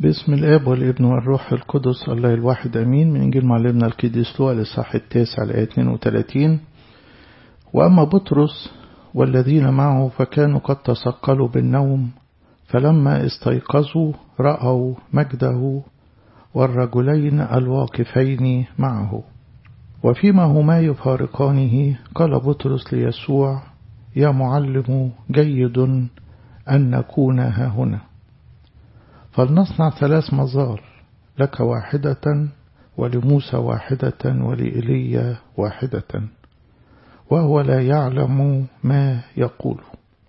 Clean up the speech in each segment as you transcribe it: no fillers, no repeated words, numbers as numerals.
باسم الآب والابن والروح القدس الله الواحد أمين. من إنجيل معلمنا القديس لوقا الإصحاح 9 الآية 32. وأما بطرس والذين معه فكانوا قد تثقلوا بالنوم، فلما استيقظوا رأوا مجده والرجلين الواقفين معه. وفيما هما يفارقانه قال بطرس ليسوع: يا معلم، جيد أن نكون هاهنا، فلنصنع 3 مظال، لك واحدة، ولموسى واحدة، ولإيليا واحدة. وهو لا يعلم ما يقول.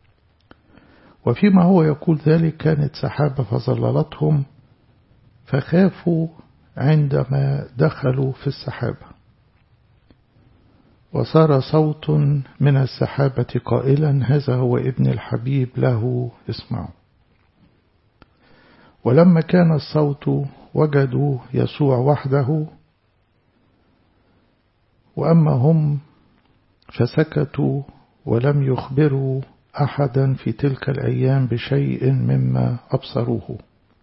وفيما هو يقول ذلك كانت سحابة فظللتهم، فخافوا عندما دخلوا في السحابة. وصار صوت من السحابة قائلا: هذا هو ابن الحبيب، له اسمعوا. ولما كان الصوت وجدوا يسوع وحده، وأما هم فسكتوا ولم يخبروا أحدا في تلك الأيام بشيء مما أبصروه.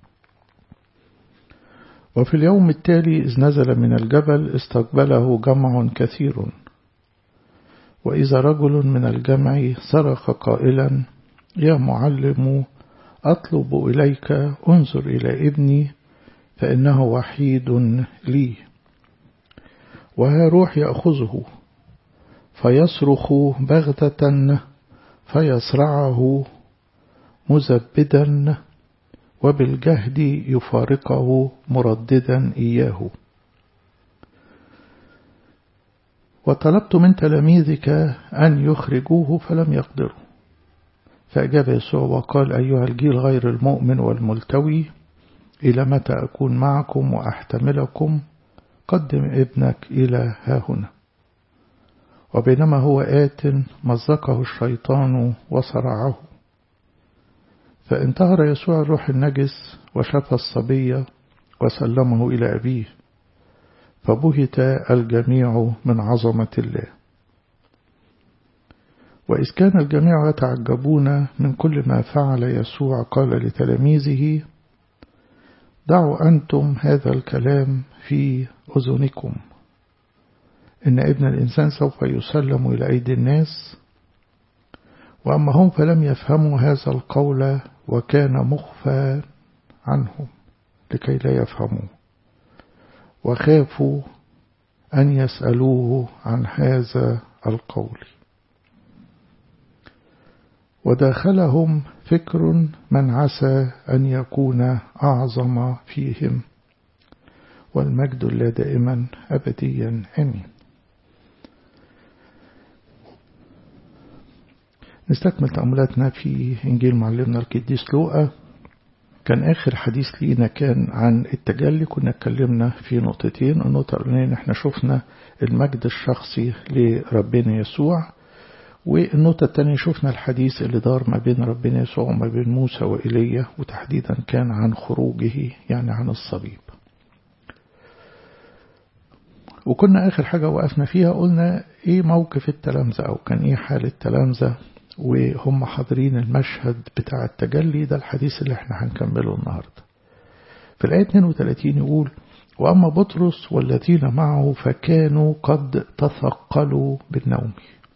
وفي اليوم التالي إذ نزل من الجبل استقبله جمع كثير، وإذا رجل من الجمع صرخ قائلا: يا معلم، أطلب إليك، انظر إلى ابني، فإنه وحيد لي، وها روح يأخذه، فيصرخ بغتة فيصرعه مزبدا، وبالجهد يفارقه مرددا إياه. وطلبت من تلاميذك أن يخرجوه فلم يقدروا. فأجاب يسوع وقال: أيها الجيل غير المؤمن والملتوي، إلى متى أكون معكم وأحتملكم؟ قدم ابنك إلى هاهنا. وبينما هو آت مزقه الشيطان وصرعه، فانتهر يسوع الروح النجس وشفى الصبي وسلمه إلى أبيه، فبهت الجميع من عظمة الله. وإذ كان الجميع يتعجبون من كل ما فعل يسوع قال لتلاميذه: دعوا أنتم هذا الكلام في أذنكم، إن ابن الإنسان سوف يسلم إلى أيدي الناس. وأما هم فلم يفهموا هذا القول، وكان مخفى عنهم لكي لا يفهموا، وخافوا أن يسألوه عن هذا القول. وداخلهم فكر من عسى أن يكون أعظم فيهم، والمجد لله دائما أبديا آمين. نستكمل تأملاتنا في إنجيل معلمنا القديس لوقا. كان آخر حديث لينا كان عن التجلي. كنا اتكلمنا في نقطتين. النقطة الأولانية احنا شفنا المجد الشخصي لربنا يسوع، والنقطة الثانية شفنا الحديث اللي دار ما بين ربنا يسوع وما بين موسى وإيليا، وتحديدا كان عن خروجه، يعني عن الصليب. وكنا آخر حاجة وقفنا فيها قلنا إيه موقف التلامذة، أو كان إيه حال التلامذة وهم حاضرين المشهد بتاع التجلي. ده الحديث اللي احنا هنكمله النهاردة. في الآية 32 يقول: وأما بطرس والذين معه فكانوا قد تثقلوا بالنوم.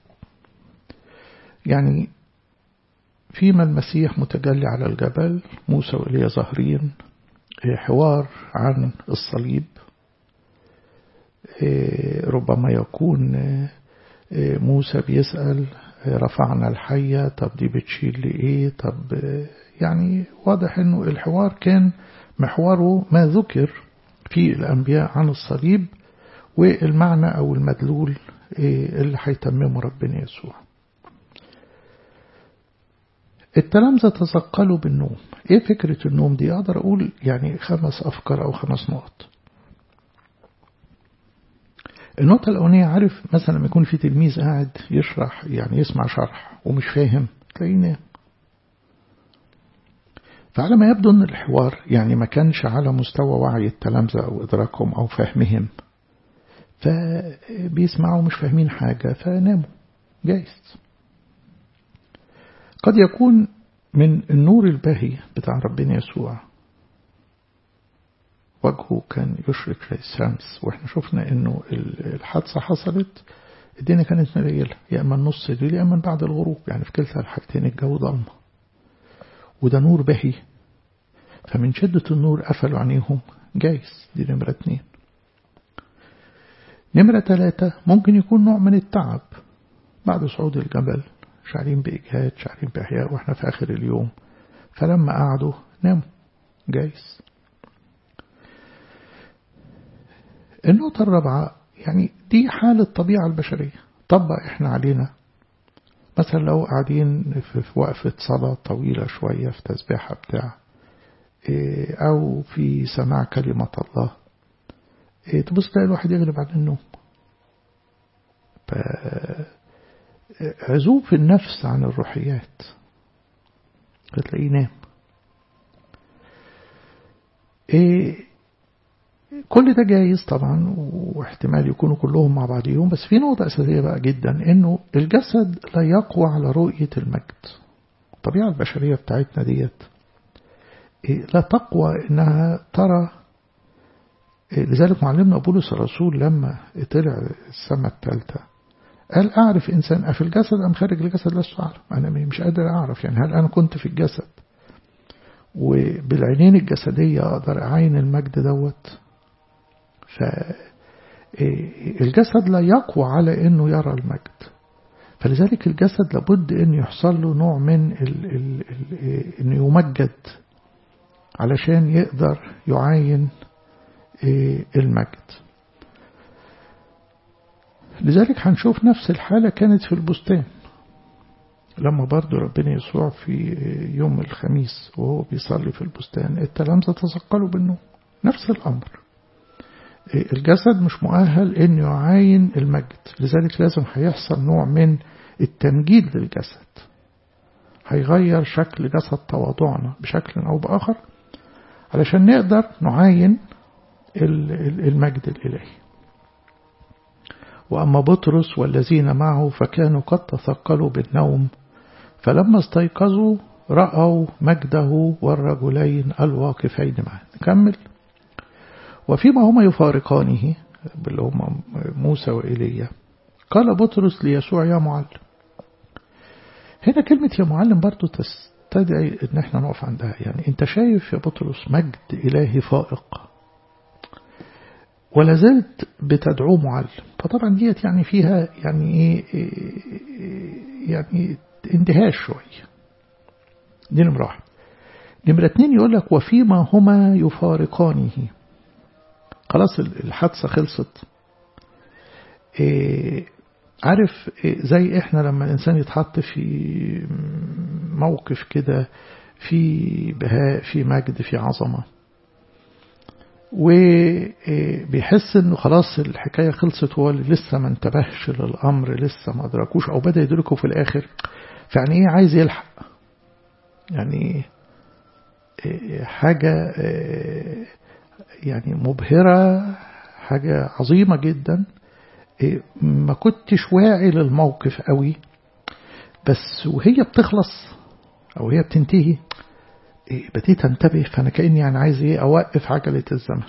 يعني فيما المسيح متجلي على الجبل، موسى وإيليا ظاهرين، حوار عن الصليب. ربما يكون موسى بيسأل: رفعنا الحية، طب دي بتشيل لإيه؟ طب يعني واضح انه الحوار كان محوره ما ذكر في الأنبياء عن الصليب، والمعنى أو المدلول اللي هيتممه ربنا يسوع. التلامذة تثقلوا بالنوم. ايه فكرة النوم دي؟ اقدر اقول يعني 5 أفكار او 5 نقط. النقطة الأولانية، عارف مثلا لما يكون في تلميذ قاعد يشرح، يعني يسمع شرح ومش فاهم، تلاقيه نام. فعلى ما يبدو أن الحوار يعني ما كانش على مستوى وعي التلامذة أو إدراكهم أو فهمهم، فبيسمعوا مش فاهمين حاجة فناموا. جايز قد يكون من النور الباهي بتاع ربنا يسوع وجهه كان يشرق زي الشمس، واحنا شفنا انه الحادثة حصلت الدنيا كانت مليلة، يا اما النص الليل يا اما بعد الغروب، يعني في كلتا الحاجتين الجو ضلمة، وده نور بهي، فمن شدة النور قفلوا عينيهم جايز. دي نمرة 2. نمرة 3 ممكن يكون نوع من التعب بعد صعود الجبل، شعرين بإجهاد شعرين بإحياء واحنا في آخر اليوم، فلما قعدوا ناموا جايز. النقطة الرابعة يعني دي حالة الطبيعة البشرية. طب احنا علينا مثلا لو قاعدين في وقفة صلاة طويلة شوية في تسبيحة بتاع أو في سماع كلمة الله، تبص تلاقي الواحد يغلب عن النوم، عزوف النفس عن الروحيات هتلاقيه نام. كل ده جايز طبعا، واحتمال يكونوا كلهم مع بعضهم، بس في نقطة أساسية بقى جدا، إنه الجسد لا يقوى على رؤية المجد. الطبيعة البشرية بتاعتنا ديت لا تقوى إنها ترى. لذلك معلمنا بولس الرسول لما طلع السماء الثالثة قال أعرف إنسان أفي الجسد أم خارج الجسد لست أعلم. أنا مش قادر أعرف، يعني هل أنا كنت في الجسد وبالعينين الجسدية أقدر أعين المجد دوت؟ فالجسد لا يقوى على أنه يرى المجد، فلذلك الجسد لابد أن يحصل له نوع من أنه يمجد علشان يقدر يعاين المجد. لذلك هنشوف نفس الحالة كانت في البستان لما برضو ربنا يسوع في يوم الخميس وهو بيصلي في البستان التلامذة تثقلوا بالنوم. نفس الأمر، الجسد مش مؤهل أن يعاين المجد، لذلك لازم هيحصل نوع من التمجيد للجسد، هيغير شكل جسد تواضعنا بشكل أو بآخر علشان نقدر نعاين المجد الإلهي. وأما بطرس والذين معه فكانوا قد تثقلوا بالنوم، فلما استيقظوا رأوا مجده والرجلين الواقفين معه. نكمل. وفيما هما يفارقانه اللي هما موسى وإيليا قال بطرس ليسوع يا معلم. هنا كلمة يا معلم برضو تستدعي ان احنا نقف عندها. يعني انت شايف يا بطرس مجد إلهي فائق ولا زلت بتدعوه معلم، فطبعا ديت يعني فيها يعني ايه يعني اندهاش شوية. دي نمرة 1. نمرة 2 يقول لك وفيما هما يفارقانه. خلاص الحادثة خلصت. عارف زي احنا لما الانسان يتحط في موقف كده في بهاء في مجد في عظمة وبيحس انه خلاص الحكاية خلصت، هو اللي لسه ما انتبهش للأمر، لسه ما أدركوش أو بدأ يدركه في الآخر، فيعني ايه عايز يلحق، يعني حاجة يعني مبهرة، حاجة عظيمة جدا، ما كنتش واعي للموقف قوي، بس وهي بتخلص أو هي بتنتهي بديت انتبه، فأنا كأني يعني عايز ايه أوقف عجلة الزمن.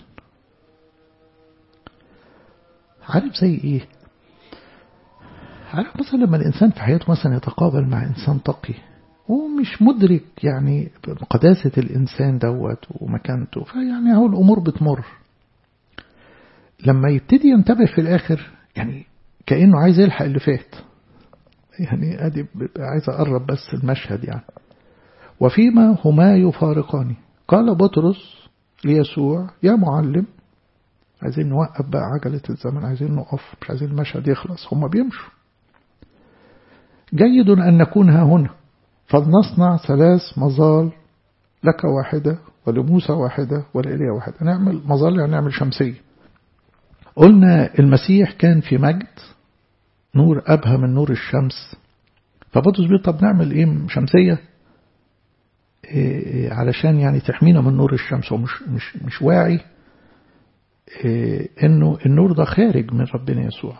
عارف زي ايه؟ عارف مثلا لما الإنسان في حياته مثلا يتقابل مع إنسان تقي ومش مدرك يعني قداسة الإنسان دوت ومكانته، فيعني هو الأمور بتمر، لما يبتدي ينتبه في الآخر يعني كأنه عايز يلحق اللي فات. يعني أدي عايز أقرب بس المشهد يعني. وفيما هما يفارقان قال بطرس ليسوع يا معلم. عايزين نوقف بقى عجلة الزمن، عايزين نقف، مش عايزين المشهد يخلص، هما بيمشوا. جيد أن نكون ها هنا فلنصنع 3 مظال، لك واحدة ولموسى واحدة ولإيليا واحدة. نعمل مظال يعني نعمل شمسية. قلنا المسيح كان في مجد، نور أبهى من نور الشمس، فبطرس بيقول طب نعمل ايه شمسية علشان يعني تحمينا من نور الشمس، ومش مش واعي انه النور ده خارج من ربنا يسوع.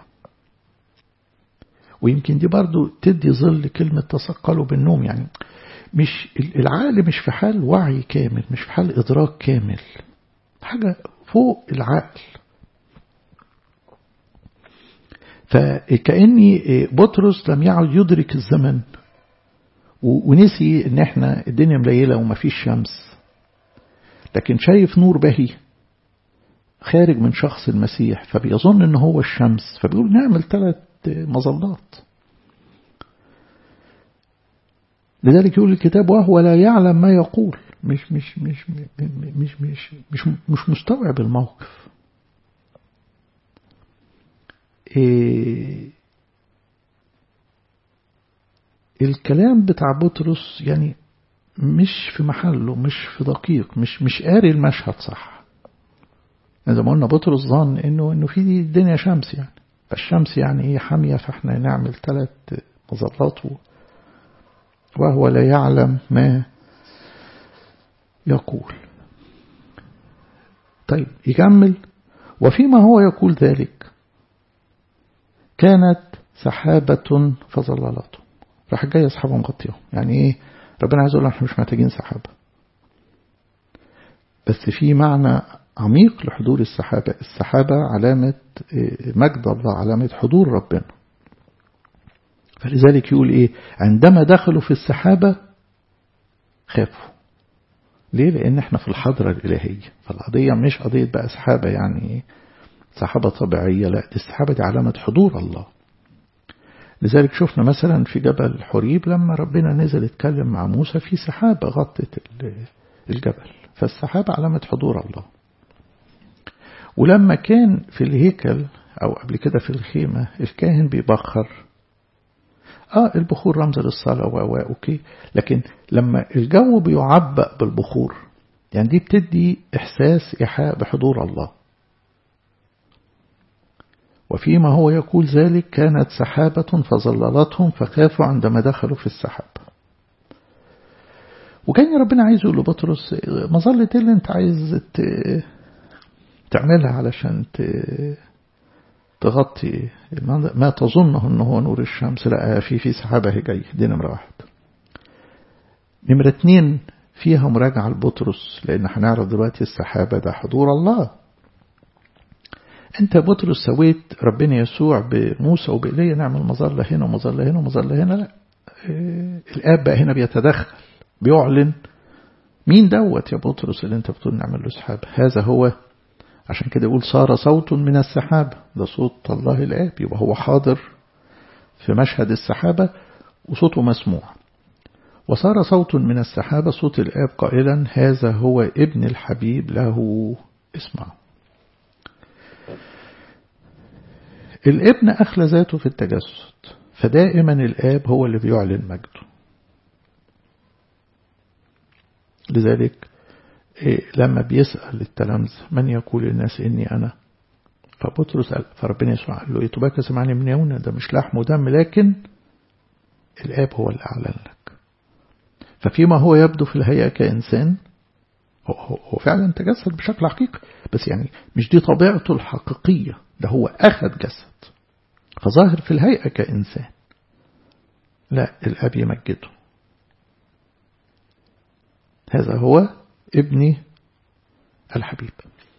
ويمكن دي برضو تدي ظل كلمة تثقلوا بالنوم، يعني مش العقل مش في حال وعي كامل، مش في حال إدراك كامل، حاجة فوق العقل. فكأني بطرس لم يعد يدرك الزمن ونسي ان احنا الدنيا مليلة ومفيش شمس، لكن شايف نور بهي خارج من شخص المسيح، فبيظن ان هو الشمس، فبيقول نعمل 3 مظلات. لذلك يقول الكتاب وهو لا يعلم ما يقول، مش مستوعب الموقف. الكلام بتاع بطرس يعني مش في محله، مش في دقيق، مش قاري المشهد صح. زي ما قلنا بطرس ظن انه في الدنيا شمس، يعني فالشمس يعني ايه حامية، فاحنا نعمل 3 مظلات، وهو لا يعلم ما يقول. طيب يكمل، وفيما هو يقول ذلك كانت سحابة فظللته. راح جاي أصحابه مغطيهم. يعني إيه؟ ربنا عايز يقول احنا مش محتاجين سحابة، بس في معنى عميق لحضور السحابة. السحابة علامة مجد الله، علامة حضور ربنا. فلذلك يقول إيه؟ عندما دخلوا في السحابة خافوا. ليه؟ لأن احنا في الحضرة الإلهية، فالقضية مش قضية بقى سحابة يعني سحابة طبيعية، لا، دي السحابة دي علامة حضور الله. لذلك شفنا مثلا في جبل حريب لما ربنا نزل يتكلم مع موسى في سحابة غطت الجبل، فالسحابة علامة حضور الله. ولما كان في الهيكل أو قبل كده في الخيمة الكاهن بيبخر، البخور رمز للصلاة أوكي، لكن لما الجو بيعبأ بالبخور يعني دي بتدي إحساس إيحاء بحضور الله. وفيما هو يقول ذلك كانت سحابة فظللتهم فخافوا عندما دخلوا في السحاب. وكان ربنا عايز يقول لبطرس مظلة اللي انت عايز تعملها علشان تغطي ما تظنه انه هو نور الشمس، لا، في سحابة هي جاية. دي نمرة 1. نمرة 2 فيها مراجعة لبطرس، لأن هنعرف دلوقتي السحابة ده حضور الله. انت بطرس سويت ربنا يسوع بموسى وبإيليا نعمل مظلة هنا ومظلة هنا ومظلة هنا، لا، الآب بقى هنا بيتدخل بيعلن مين دوت يا بطرس اللي انت بتقول نعمل له سحابة. هذا هو، عشان كده يقول صار صوت من السحابة، ده صوت الله الآب، يبقى هو حاضر في مشهد السحابة وصوته مسموع. وصار صوت من السحابة صوت الآب قائلا هذا هو ابن الحبيب له اسمعوا. الابن أخلى ذاته في التجسد، فدائما الآب هو اللي بيعلن مجده. لذلك لما بيسأل التلامذة من يقول الناس إني أنا، فبطرس قال، فربنا يسوع قال له تباك سمعني من يونا، ده مش لحم ودم لكن الآب هو اللي أعلن لك. ففيما هو يبدو في الهيئة كإنسان، هو فعلا تجسد بشكل حقيقي، بس يعني مش دي طبيعته الحقيقية، ده هو أخذ جسد فظاهر في الهيئة كإنسان. لا، الأب يمجده، هذا هو ابني الحبيب.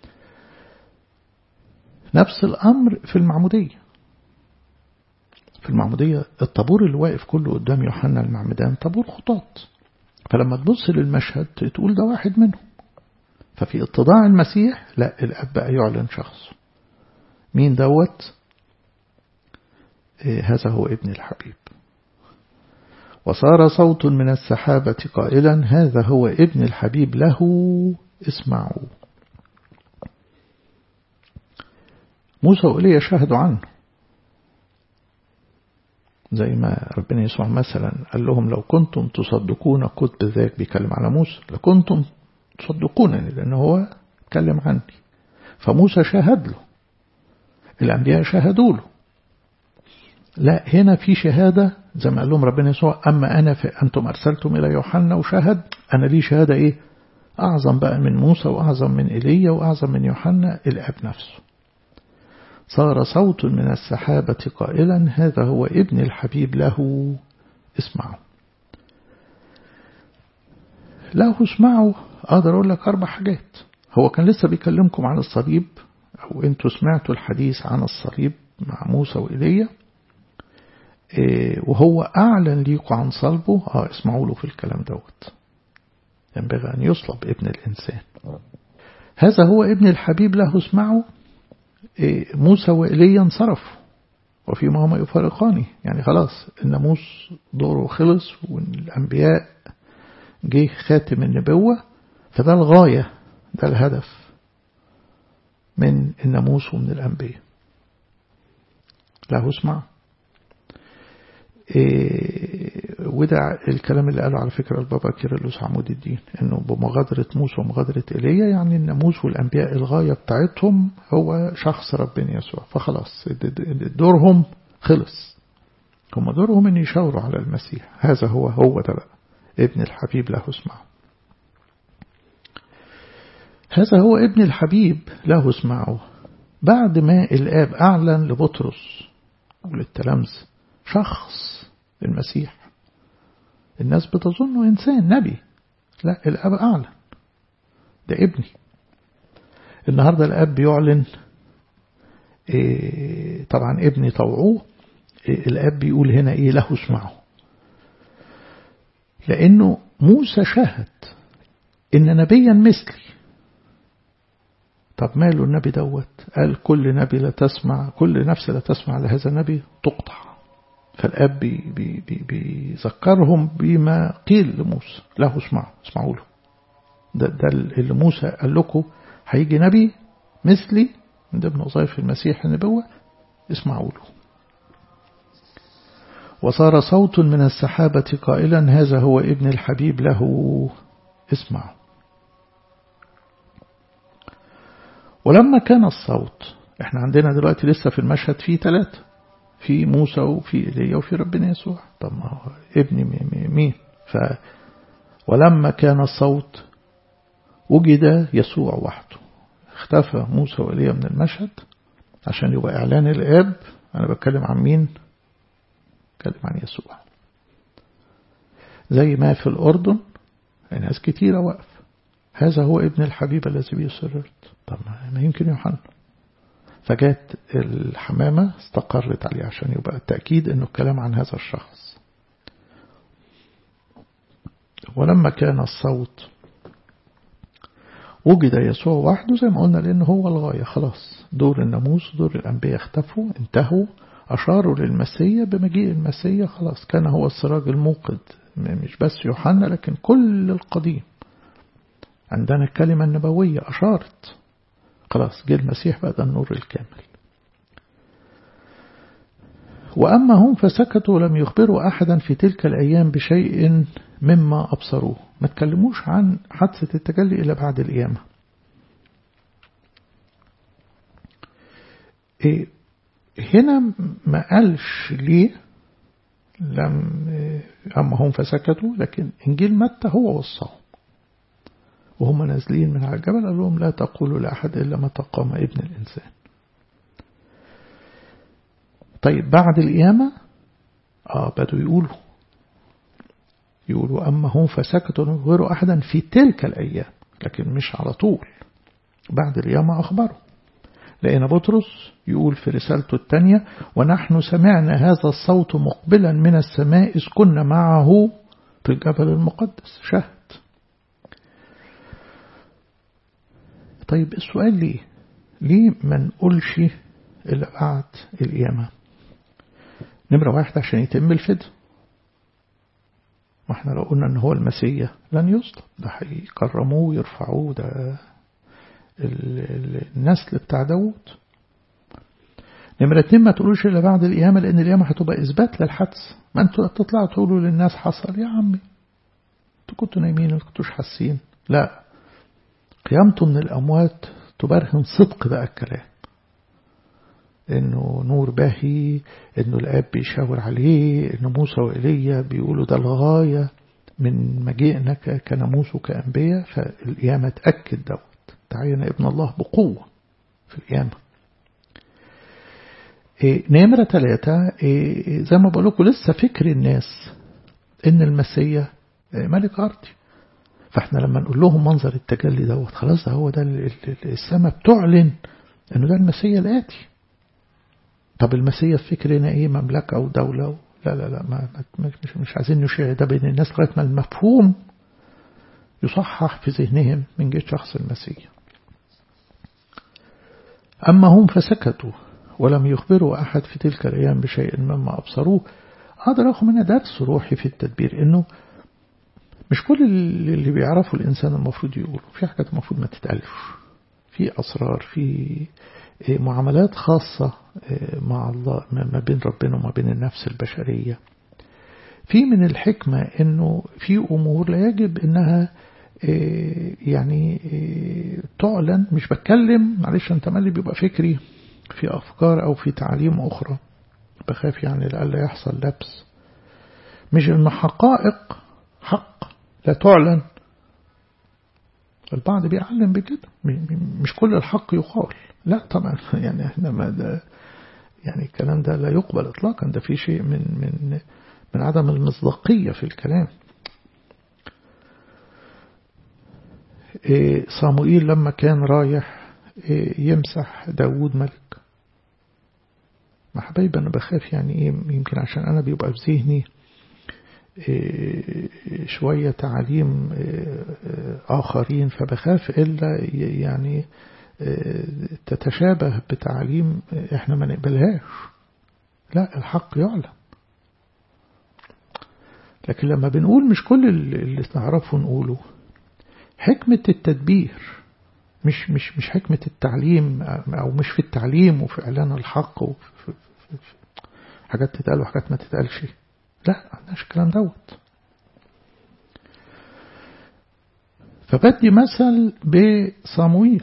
نفس الأمر في المعمودية. في المعمودية الطابور اللي واقف كله قدام يوحنا المعمدان طابور خطاط، فلما تبص للمشهد تقول ده واحد منهم. ففي اتضاع المسيح لا، الأب بقى يعلن شخص مين دوت، هذا هو ابن الحبيب. وصار صوت من السحابة قائلا هذا هو ابن الحبيب له اسمعوا. موسى وإيليا شاهدوا عنه، زي ما ربنا يسوع مثلا قال لهم لو كنتم تصدقون كنت ذاك، بيكلم على موسى، لكنتم تصدقونني لأنه هو اتكلم عني. فموسى شاهد له، الأنبياء شاهدوا له. لا، هنا في شهادة زي ما قال لهم ربنا يسوع أما أنا فأنتم أرسلتم إلى يوحنا وشاهد، أنا لي شهادة إيه أعظم بقى من موسى وأعظم من إيليا وأعظم من يوحنا، الآب نفسه. صار صوت من السحابة قائلا هذا هو ابن الحبيب له اسمعوا. له اسمعوا أقدر أقول لك 4 حاجات. هو كان لسه بيكلمكم عن الصليب، أو أنتوا سمعتوا الحديث عن الصليب مع موسى وإيليا، وهو أعلن ليكم عن صلبه. اسمعوا له في الكلام دوت. ينبغي أن يصلب ابن الإنسان، هذا هو ابن الحبيب له اسمعوا. موسى وإيليا انصرفوا وفيما هما يفارقاني، يعني خلاص الناموس دوره خلص والأنبياء جه خاتم النبوة، فده الغاية، ده الهدف من الناموس ومن الأنبياء. له اسمع. وده الكلام اللي قاله على فكرة البابا كيرلس عمود الدين، انه بمغادرة موسى ومغادرة إيليا، يعني الناموس والأنبياء الغاية بتاعتهم هو شخص ربنا يسوع، فخلاص دورهم خلص، هم دورهم ان يشاوروا على المسيح. هذا هو ده بقى ابن الحبيب له اسمعه. هذا هو ابن الحبيب له اسمعه. بعد ما الآب أعلن لبطرس وللتلامذة شخص المسيح، الناس بتظنه إنسان نبي، لا، الآب أعلن ده ابني. النهاردة الآب بيعلن طبعا ابني طوعوه. الآب بيقول هنا له اسمعه، لأنه موسى شاهد إن نبيا مثلي. طب ماله النبي دوت؟ قال كل نبي لا تسمع، كل نفس لا تسمع لهذا النبي تقطع. فالآب بيذكرهم بما قيل لموسى، له اسمعوا له. ده اللي موسى قال لكم هيجي نبي مثلي من ضمن وظائف المسيح النبوة، اسمعوا له. وصار صوت من السحابة قائلا هذا هو ابن الحبيب له اسمعوا. ولما كان الصوت، احنا عندنا دلوقتي لسه في المشهد فيه 3، في موسى وفي إيليا وفي ربنا يسوع. طب ما هو ابني مين؟ ولما كان الصوت وجد يسوع وحده. اختفى موسى وإيليا من المشهد عشان يبقى إعلان الآب. أنا بتكلم عن مين؟ بتكلم عن يسوع. زي ما في الأردن ناس كتيرة واقف، هذا هو ابن الحبيب الذي به سررت. طب ما يمكن يوحنا. فجات الحمامة استقرت عليه عشان يبقى التأكيد انه الكلام عن هذا الشخص. ولما كان الصوت وجد يسوع وحده، زي ما قلنا، لأنه هو الغاية. خلاص دور الناموس دور الأنبياء اختفوا، انتهوا، أشاروا للمسيح بمجيء المسيح. خلاص كان هو السراج الموقد، مش بس يوحنا لكن كل القديم. عندنا الكلمة النبوية أشارت، خلاص جه المسيح بقى ده النور الكامل. وأما هم فسكتوا ولم يخبروا أحدا في تلك الأيام بشيء مما أبصروه. ما تكلموش عن حادثة التجلي إلا بعد القيامة. هنا ما قالش ليه أما هم فسكتوا، لكن إنجيل متى هو وصاهم وهم نازلين من على الجبل، قال لهم لا تقولوا لأحد إلا متى قام ابن الإنسان. طيب بعد القيامة بدوا يقولوا أما هم فسكتوا ولم يخبروا أحدا في تلك الأيام، لكن مش على طول. بعد القيامة أخبروا، لأن بطرس يقول في رسالته الثانية ونحن سمعنا هذا الصوت مقبلا من السماء إذ كنا معه في الجبل المقدس. شهد. طيب السؤال ليه ما نقولش إلا بعد القيامة؟ نمرة 1 عشان يتم الفداء. واحنا لو قلنا ان هو المسيح لن يصلب، ده هيكرموه ويرفعوه، ده النسل بتاع داود. نمرة 2 ما تقولوش إلا بعد القيامة، لأن القيامة هتبقى إثبات للحدث. ما أنتوا تطلعوا تقولوا للناس حصل، يا عمي أنتوا كنتوا نايمين ما كنتوش حاسين. لا، قيامته من الأموات تبرهن صدق بقى الكلام، إنه نور باهي، إنه الآب بيشاور عليه، إنه موسى وإيليا بيقولوا ده الغاية من مجيئنا كناموس وكأنبياء. فالقيامة تأكد دوت، تعين ابن الله بقوة في القيامة. نمرة 3 زي ما بقول لكم لسه فكر الناس إن المسيح ملك أرضي، فاحنا لما نقول لهم منظر التجلي دوت خلاص ده هو ده السماء بتعلن انه ده المسيح الآتي. طب المسيح في فكرنا ايه؟ مملكة او دولة؟ لا لا لا، مش عايزين نشيع ده بين الناس لغاية ما المفهوم يصحح في ذهنهم من جهة شخص المسيح. أما هم فسكتوا ولم يخبروا أحد في تلك الأيام بشيء مما أبصروه. أقدر أخذ منها درس روحي في التدبير، إنه مش كل اللي بيعرفه الإنسان المفروض يقوله، في حاجات المفروض ما تتألفش، في أسرار، في معاملات خاصة مع الله ما بين ربنا وما بين النفس البشرية. في من الحكمة إنه في أمور لا يجب إنها يعني تعلن. مش بتكلم معلش أنت مالي بيبقى فكري في أفكار أو في تعليم أخرى، بخاف يعني لألا يحصل لبس. مش إن حقائق حق لا تعلن. البعض بيعلم بكده، مش كل الحق يقال، لا طبعا يعني احنا ما ده يعني الكلام ده لا يقبل إطلاقا، ده في شيء من عدم المصداقية في الكلام. صموئيل لما كان رايح يمسح داود ملك، مع حبايب أنا بخاف يعني إيه، يمكن عشان أنا بيبقى في ذهني شوية تعليم آخرين، فبخاف إلا يعني تتشابه بتعليم إحنا ما نقبلهاش. لا، الحق يعلم. لكن لما بنقول مش كل اللي نعرفه نقوله، حكمة التدبير مش حكمة التعليم، أو مش في التعليم وفي إعلان الحق وفي حاجات تتقال وحاجات ما تتقالش. لا، عندناش الكلام دوت. فبدي مثل بصموئيل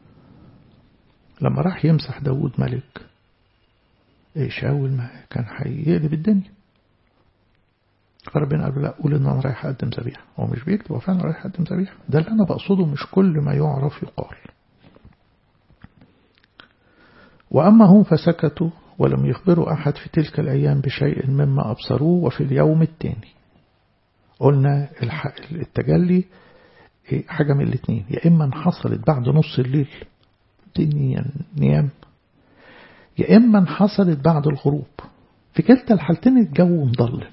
لما راح يمسح داود ملك، شاول ما كان هيقلب الدنيا، فربنا قال لا، قول ان انا رايح اقدم ذبيحه. هو مش بيكتب، هو فعلا رايح اقدم ذبيحه. ده اللي انا بقصده، مش كل ما يعرف يقال. واما هم فسكتوا ولم يخبروا احد في تلك الايام بشيء مما ابصروه. وفي اليوم الثاني قلنا التجلي حاجه من الاثنين، يا اما حصلت بعد نص الليل الدنيا نيام، يا اما حصلت بعد الغروب. في كلتا الحالتين الجو مظلم.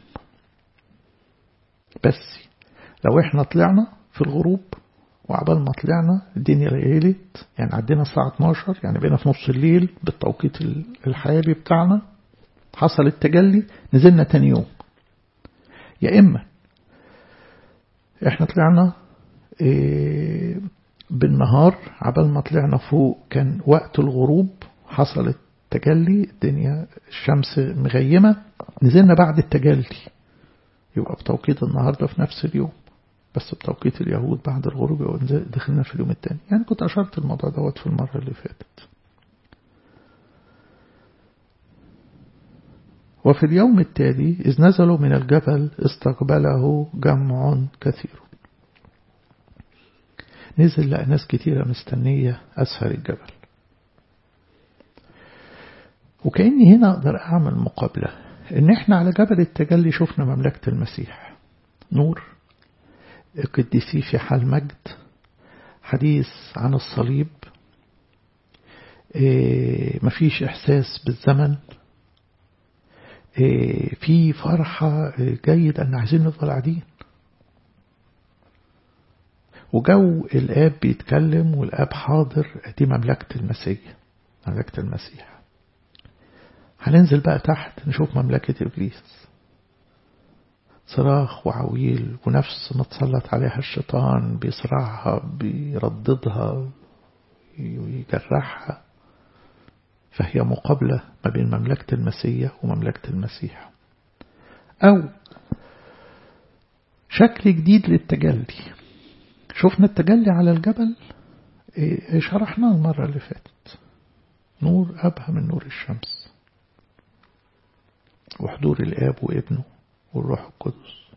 بس لو احنا طلعنا في الغروب وعبال ما طلعنا الدنيا ليلت، يعني عدينا الساعة 12، يعني بقينا في نص الليل بالتوقيت الحالي بتاعنا، حصل التجلي، نزلنا تاني يوم. يا إما احنا طلعنا بالنهار، عبال ما طلعنا فوق كان وقت الغروب، حصل التجلي، الدنيا الشمس مغيمة، نزلنا بعد التجلي، يبقى بتوقيت النهاردة في نفس اليوم، بس بتوقيت اليهود بعد الغروب يبقى دخلنا في اليوم الثاني. يعني كنت أشرت الموضوع دوت في المرة اللي فاتت. وفي اليوم التالي إذ نزلوا من الجبل استقبله جمع كثير. نزل لقى ناس كتيرة مستنية أسفل الجبل. وكأني هنا أقدر أعمل مقابلة، إن إحنا على جبل التجلي شفنا مملكة المسيح، نور، قديسي في حال مجد، حديث عن الصليب، مفيش إحساس بالزمن، في فرحة جيد أن عايزين نفضل قاعدين، وجو الآب بيتكلم والآب حاضر. دي مملكة المسيح، مملكة المسيح. هننزل بقى تحت نشوف مملكة إبليس، صراخ وعويل ونفس متسلط عليها الشيطان، بيصرعها بيرددها ويجرحها. فهي مقابلة ما بين مملكة المسيح ومملكة المسيح، أو شكل جديد للتجلي. شفنا التجلي على الجبل، شرحناه المرة اللي فاتت، نور أبهى من نور الشمس، وحضور الآب وابنه والروح القدس.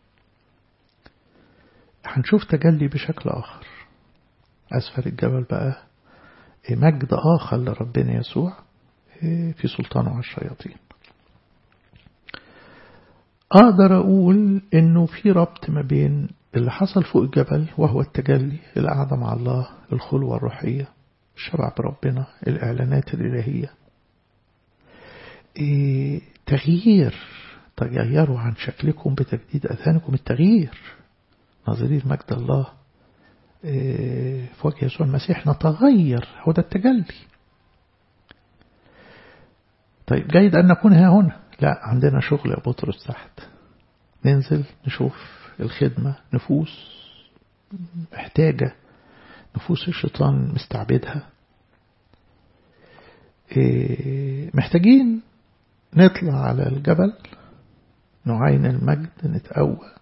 هنشوف تجلي بشكل آخر أسفل الجبل بقى، مجد آخر لربنا يسوع في سلطانه على الشياطين. أقدر أقول إنه في ربط ما بين اللي حصل فوق الجبل وهو التجلي، القعدة مع الله، الخلوة الروحية، الشبع بربنا، الإعلانات الإلهية، تغيروا عن شكلكم بتجديد أذهانكم، التغيير ناظرين مجد الله في وجه يسوع المسيح، نتغير، هو ده التجلي. طيب جيد أن نكون ها هنا، لا عندنا شغل يا بطرس تحت، ننزل نشوف الخدمة، نفوس محتاجة، نفوس الشيطان مستعبدها، محتاجين نطلع على الجبل، نعاين المجد، نتقوى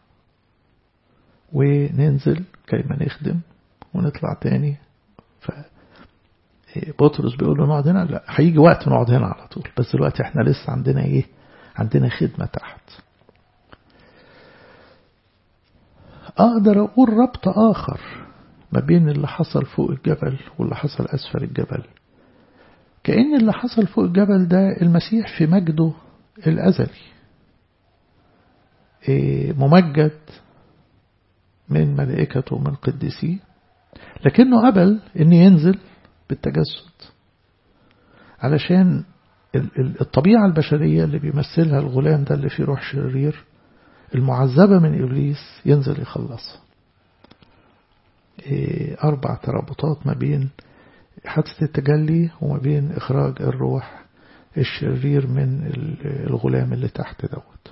وننزل كيما نخدم ونطلع تاني. فبطرس بيقول له نقعد هنا، لا هيجي وقت نقعد هنا على طول، بس دلوقتي احنا لسه عندنا عندنا خدمة تحت. أقدر أقول ربط آخر ما بين اللي حصل فوق الجبل واللي حصل أسفل الجبل، كأن اللي حصل فوق الجبل ده المسيح في مجده الأزلي، ممجد من ملائكته ومن قديسيه، لكنه قبل أن ينزل بالتجسد علشان الطبيعة البشرية اللي بيمثلها الغلام ده اللي فيه روح شرير المعذبة من إبليس ينزل يخلصها. 4 ترابطات ما بين حادثة التجلي وما بين إخراج الروح الشرير من الغلام اللي تحت دوت.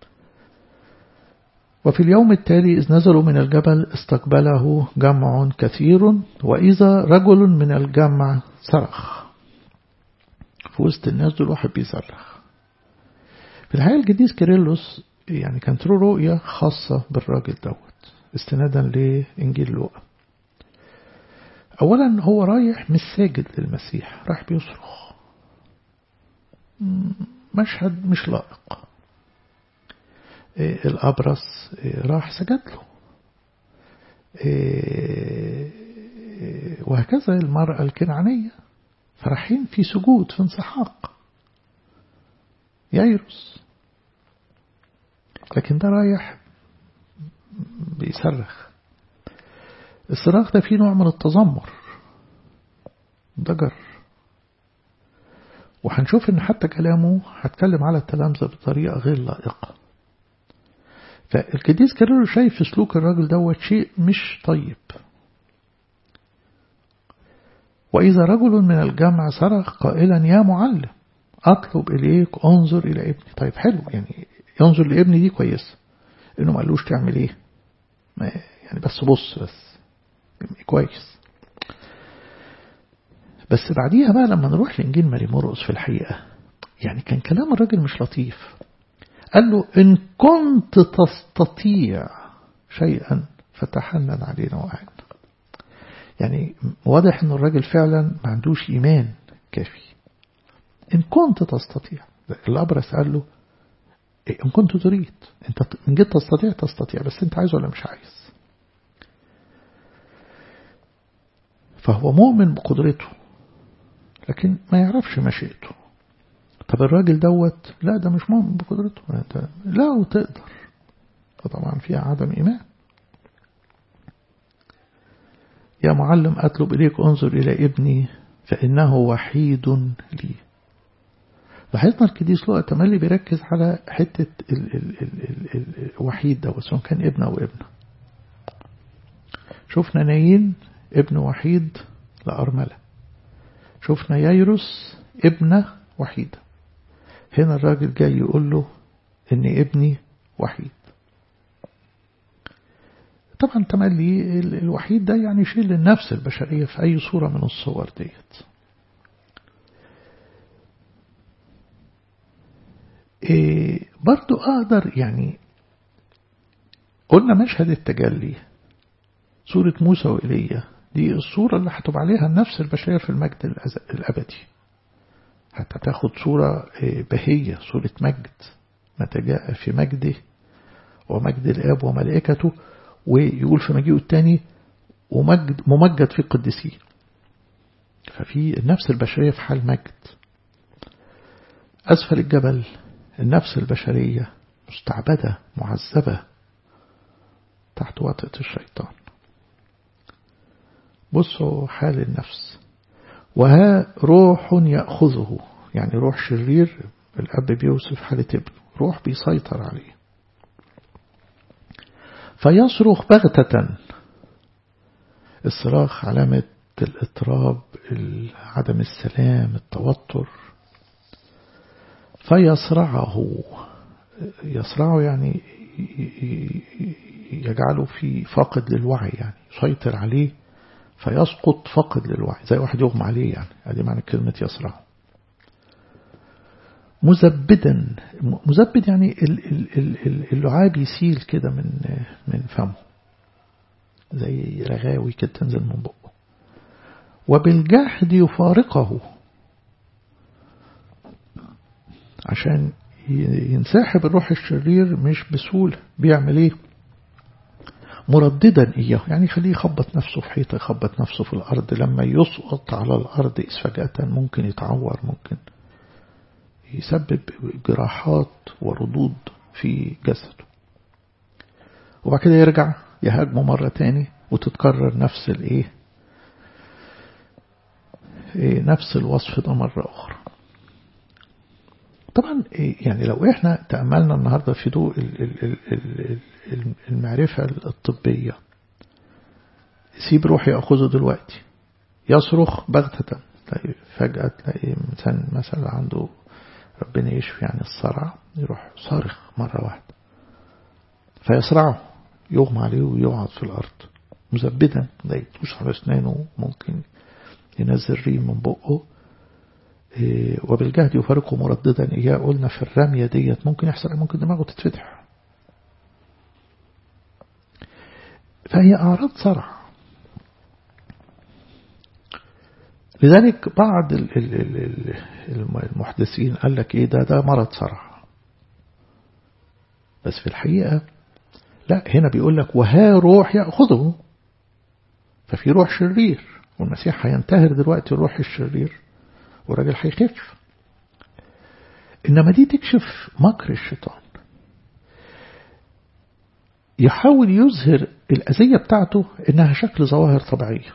وفي اليوم التالي إذ نزلوا من الجبل استقبله جمع كثير، وإذا رجل من الجمع صرخ. في وسط الناس دول واحد بيصرخ. في الحقيقة القديس كيرلس يعني كانت له رؤية خاصة بالراجل دوت استنادا لإنجيل لوقا. أولا هو رايح مش ساجد للمسيح، رايح بيصرخ، مشهد مش لائق. الأبرص راح سجد له، وهكذا المرأة الكنعانية، فرحين في سجود في انسحاق. يايروس لكن ده رايح بيصرخ. الصراخ ده فيه نوع من التذمر، ضجر، وهنشوف ان حتى كلامه هتكلم على التلامذة بطريقة غير لائقة. فالقديس كيرلس شايف في سلوك الراجل دوت شيء مش طيب. وإذا رجل من الجمع صرخ قائلا يا معلم أطلب إليك انظر إلى ابني. طيب حلو، يعني ينظر لابني دي كويس، إنه ما قالوش تعمل إيه، يعني بس بص بس كويس. بس بعديها بقى لما نروح لإنجيل ماري مرقس في الحقيقة يعني كان كلام الراجل مش لطيف. قال له إن كنت تستطيع شيئا فتحنن علينا وأعنا. يعني واضح إن الراجل فعلا ما عندوش إيمان كافي. إن كنت تستطيع، الأبرص قال له إن كنت تريد، أنت إن جيت تستطيع، بس أنت عايز ولا مش عايز. فهو مؤمن بقدرته لكن ما يعرفش مشيئته. طب الراجل دوت لا، ده مش مؤمن بقدرته، لا وتقدر، فطبعا فيها عدم إيمان. يا معلم أطلب إليك انظر إلى ابني فإنه وحيد لي. لاحظنا القديس لوقا تملي بيركز على حتة الوحيد ده، سواء كان ابن أو ابنه. شفنا نايين ابن وحيد لأرملة، شفنا يايروس ابنة وحيدة. هنا الراجل جاي يقول له إن ابني وحيد. طبعا تملي الوحيد ده يعني شيء للنفس البشرية في أي صورة من الصور ديت. برضو أقدر يعني قلنا مشهد التجلي صورة موسى وإيليا، دي الصورة اللي هتبقى عليها النفس البشرية في المجد الأبدي، حتى تاخد صورة بهية، صورة مجد، متى جاء في مجده ومجد الآب وملائكته، ويقول في مجيئه الثاني ومجد ممجد في القديسين. ففي النفس البشرية في حال مجد. أسفل الجبل النفس البشرية مستعبدة معذبة تحت وطأة الشيطان. بصوا حال النفس. وها روح يأخذه، يعني روح شرير. الأب بيوصف حالة ابنه، روح بيسيطر عليه. فيصرخ بغتة. الصراخ علامة الاضطراب، عدم السلام، التوتر. فيصرعه. يصرعه يعني يجعله في فاقد للوعي، يعني يسيطر عليه فيسقط فاقد للوعي، زي واحد يغمى عليه. يعني هذه معنى كلمة يصرعه. مزبدا. مزبد يعني اللعاب يسيل كده من فمه، زي رغاوي كده تنزل من بقه. وبالجحد يفارقه، عشان ينسحب الروح الشرير مش بسهولة. بيعمل ايه؟ مرددا إياه، يعني يخليه يخبط نفسه في حيطة، يخبط نفسه في الأرض. لما يسقط على الأرض فجأة ممكن يتعور، ممكن يسبب جراحات وردود في جسده. وبعد كده يرجع يهاجمه مرة تاني، وتتكرر نفس نفس الوصف ده مرة أخرى. طبعا يعني لو احنا تأملنا النهاردة في ضوء المعرفة الطبية، سيب روح يأخذه دلوقتي، يصرخ بغتة، فجأة تلاقي إنسان مثلا عنده ربنا يشفي يعني الصرع، يروح صارخ مرة واحدة فيصرعه، يغمى عليه ويقعد في الأرض مزبدا، ده يدوس على أسنانه، ممكن ينزل ريم من بقه. وبالجهد يفارقه مرددا إياه. قلنا في الرمية ديت ممكن يحصل، ممكن دماغه تتفتح. فهي أعراض صرع. لذلك بعض المحدثين قال لك إيه ده مرض صرع. بس في الحقيقة لا، هنا بيقول لك وها روح يأخذه، ففي روح شرير، والمسيح هينتهر دلوقتي الروح الشرير والراجل هيخف. إنما دي تكشف مكر الشيطان، يحاول يظهر الأذية بتاعته إنها شكل ظواهر طبيعية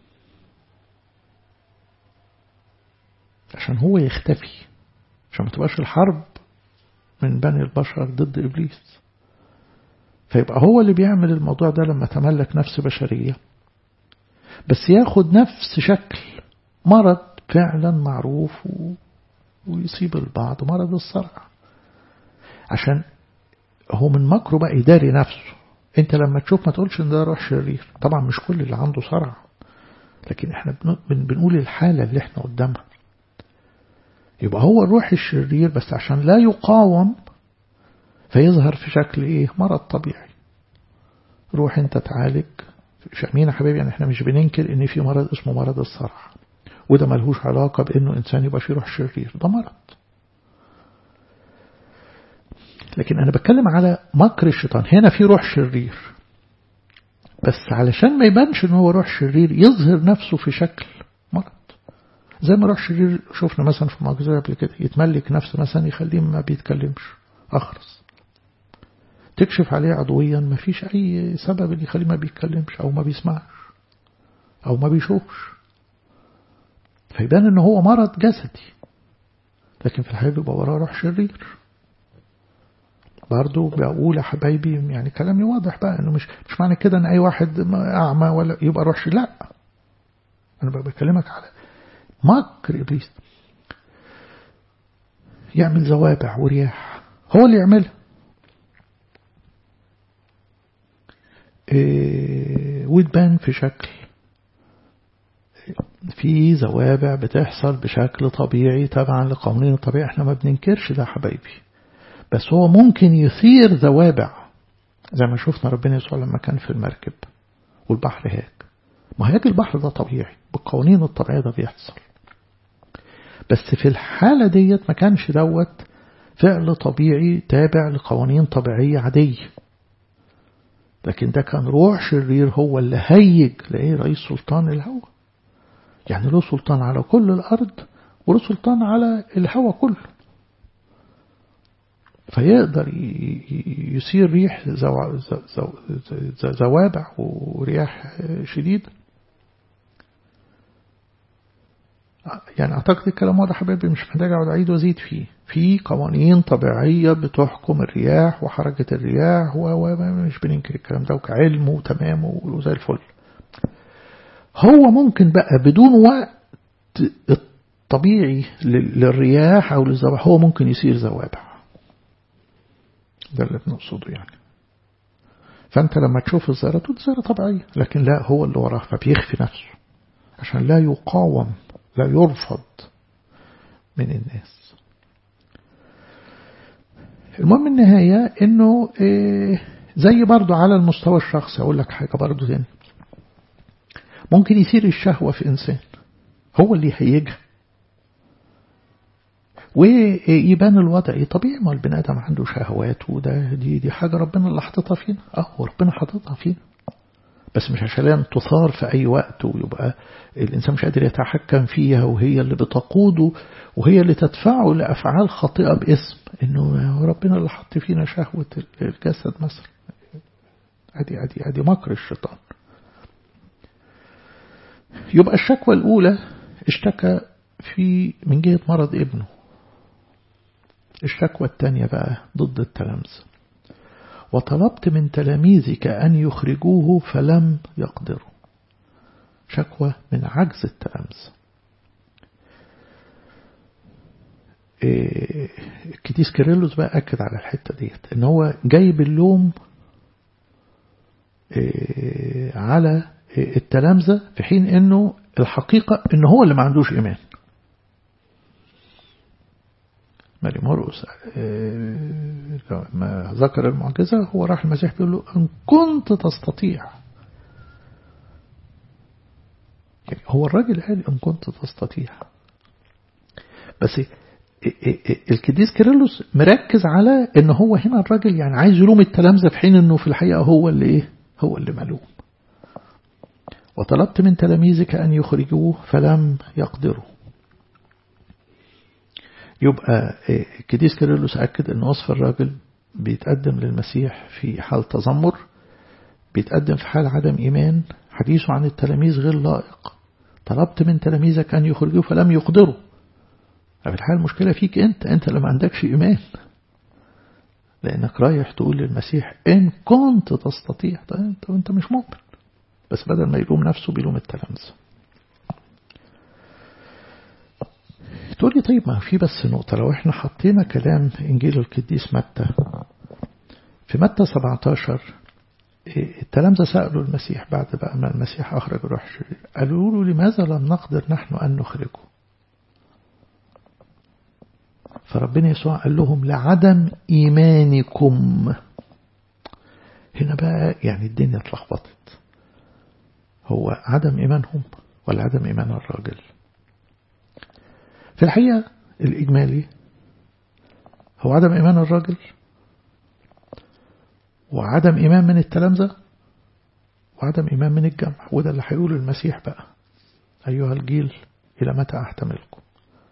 عشان هو يختفي، عشان ما تبقاش الحرب من بني البشر ضد إبليس. فيبقى هو اللي بيعمل الموضوع ده لما تملك نفس بشرية، بس ياخد نفس شكل مرض فعلا معروف ويصيب البعض، مرض الصرع، عشان هو من مكره بقى يداري نفسه. انت لما تشوف ما تقولش ان ده روح شرير. طبعا مش كل اللي عنده صرع، لكن احنا بنقول الحالة اللي احنا قدامها. يبقى هو الروح الشرير، بس عشان لا يقاوم فيظهر في شكل مرض طبيعي. روح انت تعالج. فاهمين يا حبيبي؟ يعني احنا مش بننكر ان في مرض اسمه مرض الصرع، وده ملهوش علاقة بانه انسان يبقى فيه روح شرير، ده مرض. لكن أنا بتكلم على مكر الشيطان. هنا في روح شرير، بس علشان ما يبانش إنه هو روح شرير يظهر نفسه في شكل مرض. زي ما روح شرير شوفنا مثلا في معجزة قبل كده، يتملك نفسه مثلا يخليه ما بيتكلمش، أخرس. تكشف عليه عضويا ما فيش أي سبب اللي يخليه ما بيتكلمش أو ما بيسمعش أو ما بيشوفش، فيبان إنه هو مرض جسدي، لكن في الحقيقة بيبقى وراه روح شرير. برضو بقول يا حبايبي، يعني كلامي واضح بقى، انه مش معنى كده ان اي واحد اعمى ولا يبقى روح شرير، لا. انا بكلمك على مكر ابليس، يعمل زوابع ورياح، هو اللي يعملها. وتبان في شكل، في زوابع بتحصل بشكل طبيعي طبعا لقوانين الطبيعة، احنا ما بننكرش ده حبايبي، بس هو ممكن يثير زوابع زي ما شفنا ربنا يسوع لما كان في المركب والبحر هاج. ما هاج البحر ده طبيعي، بالقوانين الطبيعية ده بيحصل، بس في الحالة ديت ما كانش دوت فعل طبيعي تابع لقوانين طبيعية عادية، لكن ده كان روح شرير هو اللي هيج. لإيه؟ رئيس سلطان الهوى، يعني له سلطان على كل الأرض وله سلطان على الهوى كله. فيقدر يصير ريح زوابع ورياح شديدة. يعني أعتقد الكلام واضح حبيبي، مش محتاج أقعد أعيد وأزيد فيه. في قوانين طبيعية بتحكم الرياح وحركة الرياح ومش بننكر الكلام ده وكعلم وتمام وزي الفل. هو ممكن بقى بدون وقت الطبيعي للرياح أو للزوابع هو ممكن يصير زوابع. ده اللي بنقصده يعني. فأنت لما تشوف الزيارة تقول زيارة طبيعية، لكن لا، هو اللي وراه فبيخفي نفسه عشان لا يقاوم، لا يرفض من الناس. المهم النهاية انه زي برضو على المستوى الشخصي اقول لك حاجة برضو تاني. ممكن يصير الشهوة في انسان هو اللي يهيجها ويبان الوضع طبيعي، ما البني ادم عنده شهوات، وده دي حاجة ربنا اللي حاططها فينا. ربنا حاططها فينا، بس مش عشان تثار في أي وقت ويبقى الإنسان مش قادر يتحكم فيها، وهي اللي بتقوده وهي اللي تدفعه لأفعال خاطئة باسم إنه ربنا اللي حط فينا شهوة الجسد مثلا. أدي مكر الشيطان. يبقى الشكوى الأولى اشتكى من جهة مرض ابنه. الشكوى الثانية بقى ضد التلامذة. وطلبت من تلاميذك أن يخرجوه فلم يقدروا. شكوى من عجز التلامذة. القديس كيرلس بقى أكد على الحتة ديت إن هو جايب اللوم على التلامذة، في حين إنه الحقيقة إن هو اللي ما عندوش إيمان. ماري مرقس ما ذكر المعجزة هو راح المسيح بيقول له إن كنت تستطيع. يعني هو الراجل قال إن كنت تستطيع، بس القديس كيرلس مركز على إن هو هنا الراجل يعني عايز يلوم التلامذة، في حين إنه في الحقيقة هو اللي ملوم. وطلبت من تلاميذك أن يخرجوه فلم يقدروا. يبقى القديس كيرلس أكد أن وصف الراجل بيتقدم للمسيح في حال تذمر، بيتقدم في حال عدم إيمان، حديثه عن التلاميذ غير لائق. طلبت من تلاميذك أن يخرجوه فلم يقدروا. في الحال المشكلة فيك أنت اللي ما عندكش إيمان، لأنك رايح تقول للمسيح إن كنت تستطيع. أنت مش مؤمن، بس بدل ما يلوم نفسه بيلوم التلاميذ. تقول لي طيب ما في بس نقطة، لو احنا حطينا كلام إنجيل القديس متى في متى 17 التلامذة سألوا المسيح بعد بقى ما المسيح أخرج الروح الشرير، قالوا له لماذا لم نقدر نحن أن نخرجه؟ فربنا يسوع قال لهم لعدم إيمانكم. هنا بقى يعني الدنيا اتلخبطت. هو عدم إيمانهم ولا عدم إيمان الراجل؟ في الحقيقة الإجمالي هو عدم إيمان الراجل وعدم إيمان من التلامذة وعدم إيمان من الجمع. وده اللي هيقول المسيح بقى أيها الجيل إلى متى أحتملكم.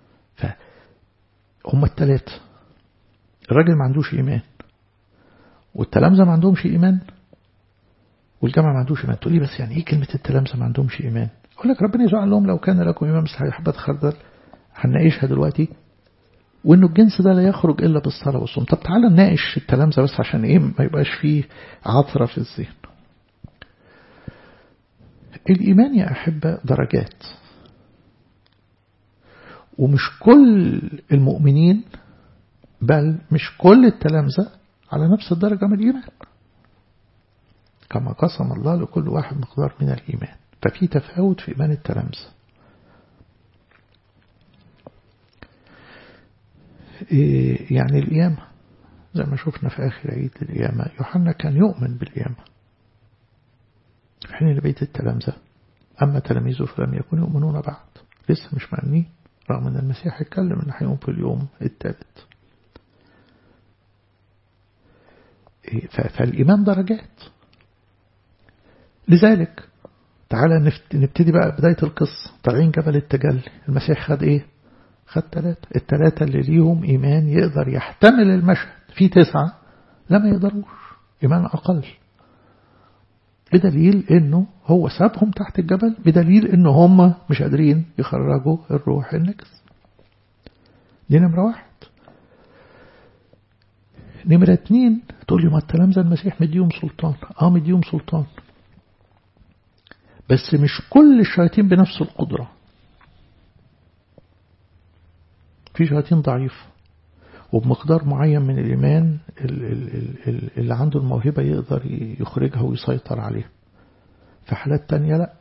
فهم الثلاثة، الراجل ما عندوش إيمان والتلامذة ما عندهمش إيمان والجمع ما عندوش إيمان. تقولي بس يعني إيه كلمة التلامذة ما عندهمش إيمان؟ أقول لك ربنا يسوع قال لهم لو كان لكم إيمان مثل حبة خردل، هنناقشها دلوقتي، وإنه الجنس ده لا يخرج إلا بالصلاة والصوم. طب تعالى نناقش التلامذة بس عشان إيه ما يبقاش فيه عثرة في الذهن. الإيمان يا أحبة درجات، ومش كل المؤمنين بل مش كل التلامذة على نفس الدرجة من الإيمان، كما قسم الله لكل واحد مقدار من الإيمان. ففي تفاوت في إيمان التلامذة. يعني القيامة زي ما شفنا في آخر عيد القيامة، يوحنا كان يؤمن بالقيامة في حين لبيت التلامذة أما تلاميذه فلم يكونوا يؤمنون بعد، لسه مش مؤمنين، رغم أن المسيح يتكلم أنه هيقوم في اليوم الثالث. فالإيمان درجات. لذلك تعالى نبتدي بقى بداية القصة. طالعين جبل التجلي، المسيح خد إيه؟ خد 3. ال3 اللي ليهم إيمان يقدر يحتمل المشهد، في 9 لما يقدروش، إيمان أقل، بدليل إنه هو سابهم تحت الجبل، بدليل إنه هم مش قادرين يخرجوا الروح النجس. دي نمرة 1. نمرة 2 تقول لي ما التلامذة المسيح مديهم سلطان. مديهم سلطان، بس مش كل الشياطين بنفس القدرة. في شياطين ضعيفة وبمقدار معين من الإيمان اللي عنده الموهبة يقدر يخرجها ويسيطر عليها. في حالات تانية لا،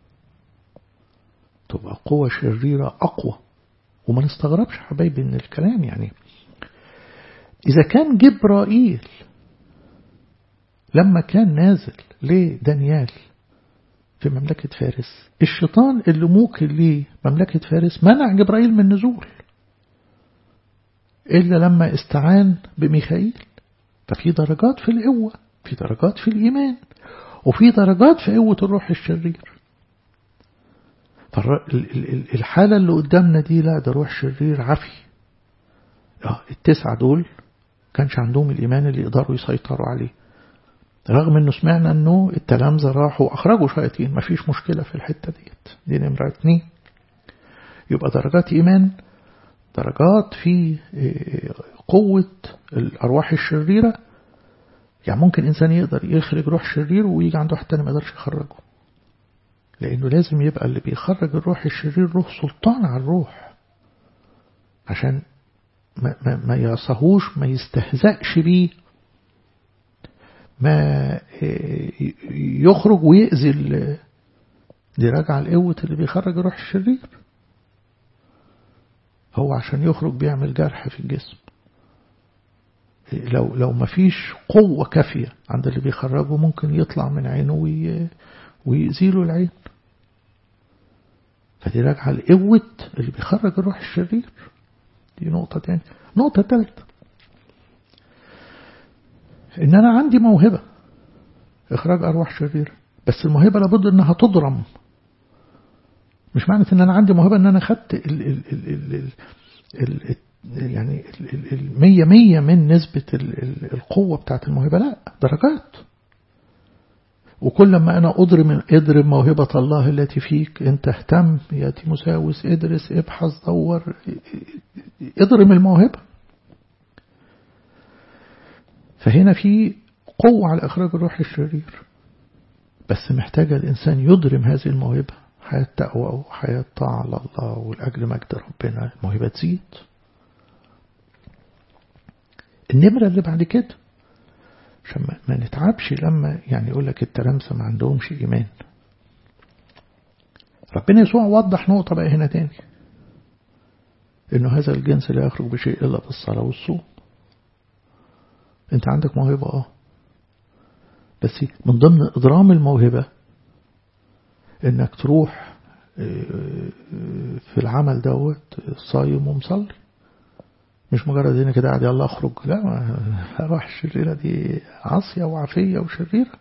تبقى قوة شريرة أقوى. وما نستغربش حبايبي من الكلام، يعني إذا كان جبرائيل لما كان نازل لدانيال في مملكة فارس، الشيطان اللي موكل ليه مملكة فارس منع جبرائيل من نزول إلا لما استعان بميخائيل. ففي درجات في القوة، في درجات في الإيمان، وفي درجات في قوة الروح الشرير. فالحالة اللي قدامنا دي لا، ده روح شرير عفي. 9 دول كانش عندهم الإيمان اللي يقدروا يسيطروا عليه، رغم انه سمعنا انه التلامذة راحوا اخرجوا شياطين. مفيش مشكلة في الحتة دي نمرة 2. يبقى درجات إيمان، درجات في قوة الأرواح الشريرة. يعني ممكن إنسان يقدر يخرج روح شرير ويجي عنده واحد تاني ما يقدرش يخرجه، لأنه لازم يبقى اللي بيخرج الروح الشرير روح سلطان على الروح، عشان ما يعصهوش، ما يستهزأش بيه، ما يخرج ويأذي. دي راجعة لقوة اللي بيخرج الروح الشرير. هو عشان يخرج بيعمل جرح في الجسم. لو ما فيش قوة كافية عند اللي بيخرجه ممكن يطلع من عينه ويزيله العين. فدي راجعة لقوة اللي بيخرج الروح الشرير. دي نقطة تانية. نقطة ثالثة، إن أنا عندي موهبة إخراج أرواح شريرة، بس الموهبة لابد إنها تضرم. مش معنى إن أنا عندي موهبة إن أنا خدت يعني 100 من نسبة القوة بتاعت الموهبة. لا، درجات. وكل ما أنا أضرم موهبة الله التي فيك، أنت اهتم يا تيموثاوس، ادرس، ابحث، دور، اضرم الموهبة. فهنا في قوة على إخراج الروح الشرير، بس محتاجة الإنسان يضرم هذه الموهبة، حياة تقوى وحياة طاعة على الله والأجل مجد ربنا، الموهبة تزيد. النمرة اللي بعد كده، عشان ما نتعبش لما يعني يقول لك التلامذة ما عندهمش إيمان. ربنا يسوع وضح نقطة بقى هنا تاني، إنه هذا الجنس لا يخرج بشيء إلا بالصلاة والصوم. أنت عندك موهبة بس من ضمن إضرام الموهبة إنك تروح في العمل دوت صايم ومصلي، مش مجرد إنك كده قاعد يلا أخرج. لا، أرواح الشريرة دي عاصية وعفية وشريرة.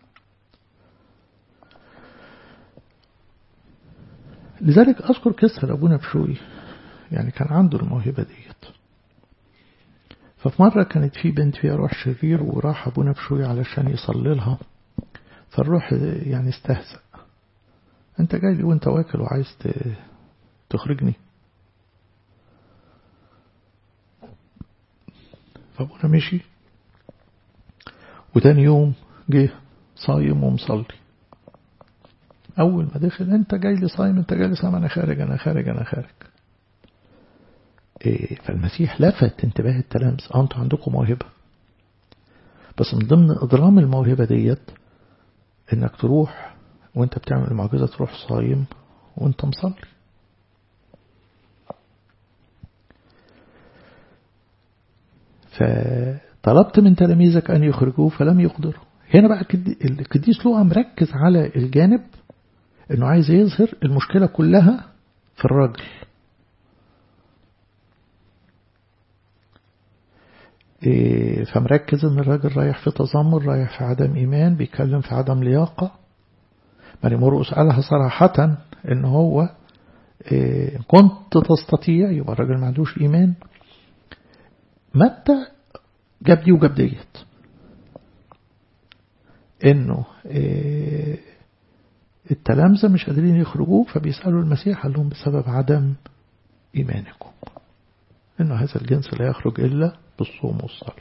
لذلك أذكر قصة لأبونا بشوي، يعني كان عنده الموهبة ديت. ففي مرة كانت في بنت فيها روح شرير، وراح أبونا بشوي علشان يصلي لها، فالروح يعني استهزأ، أنت جاي لي وأنت واكل وعايز تخرجني؟ فأبونا مشي، وتاني يوم جه صايم ومصلي. أول ما دخل، أنت جاي لي صايم، أنت جاي لي صايم، أنا خارج أنا خارج أنا خارج. فالمسيح لفت انتباه التلامذة، أنتوا عندكم موهبة، بس من ضمن إضرام الموهبة ديت إنك تروح وأنت بتعمل المعجزة تروح صايم وأنت مصلي. فطلبت من تلاميذك أن يخرجوه فلم يقدروا. هنا بقى القديس لوقا مركز على الجانب إنه عايز يظهر المشكلة كلها في الراجل. فمركز إن الراجل رايح في تذمر، رايح في عدم إيمان، بيتكلم في عدم لياقة. ماري مرقس قالها صراحة إن هو إن كنت تستطيع، يبقى الراجل ما عندوش إيمان. متى جاب دي وجاب ديت، إنه التلامذة مش قادرين يخرجوه، فبيسألوا المسيح، قال لهم بسبب عدم إيمانكم، إنه هذا الجنس لا يخرج إلا بالصوم والصلاة.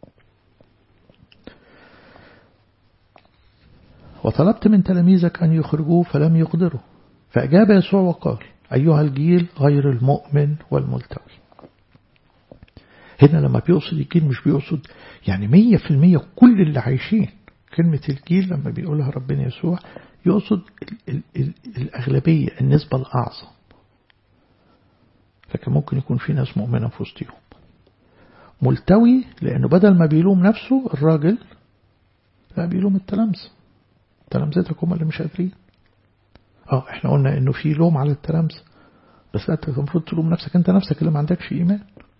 وطلبت من تلاميذك أن يخرجوه فلم يقدروا، فأجاب يسوع وقال أيها الجيل غير المؤمن والملتوي. هنا لما بيقصد الجيل مش بيقصد يعني 100% كل اللي عايشين. كلمة الجيل لما بيقولها ربنا يسوع يقصد الأغلبية، النسبة الأعظم، لكن ممكن يكون في ناس مؤمنة في وسطهم. ملتوي لأنه بدل ما بيلوم نفسه الراجل، لا بيلوم تلامذتك هم اللي مش قادرين. احنا قلنا انه في لوم على التلامذة، بس انت المفروض تلوم نفسك، انت نفسك اللي ما عندكش ايمان.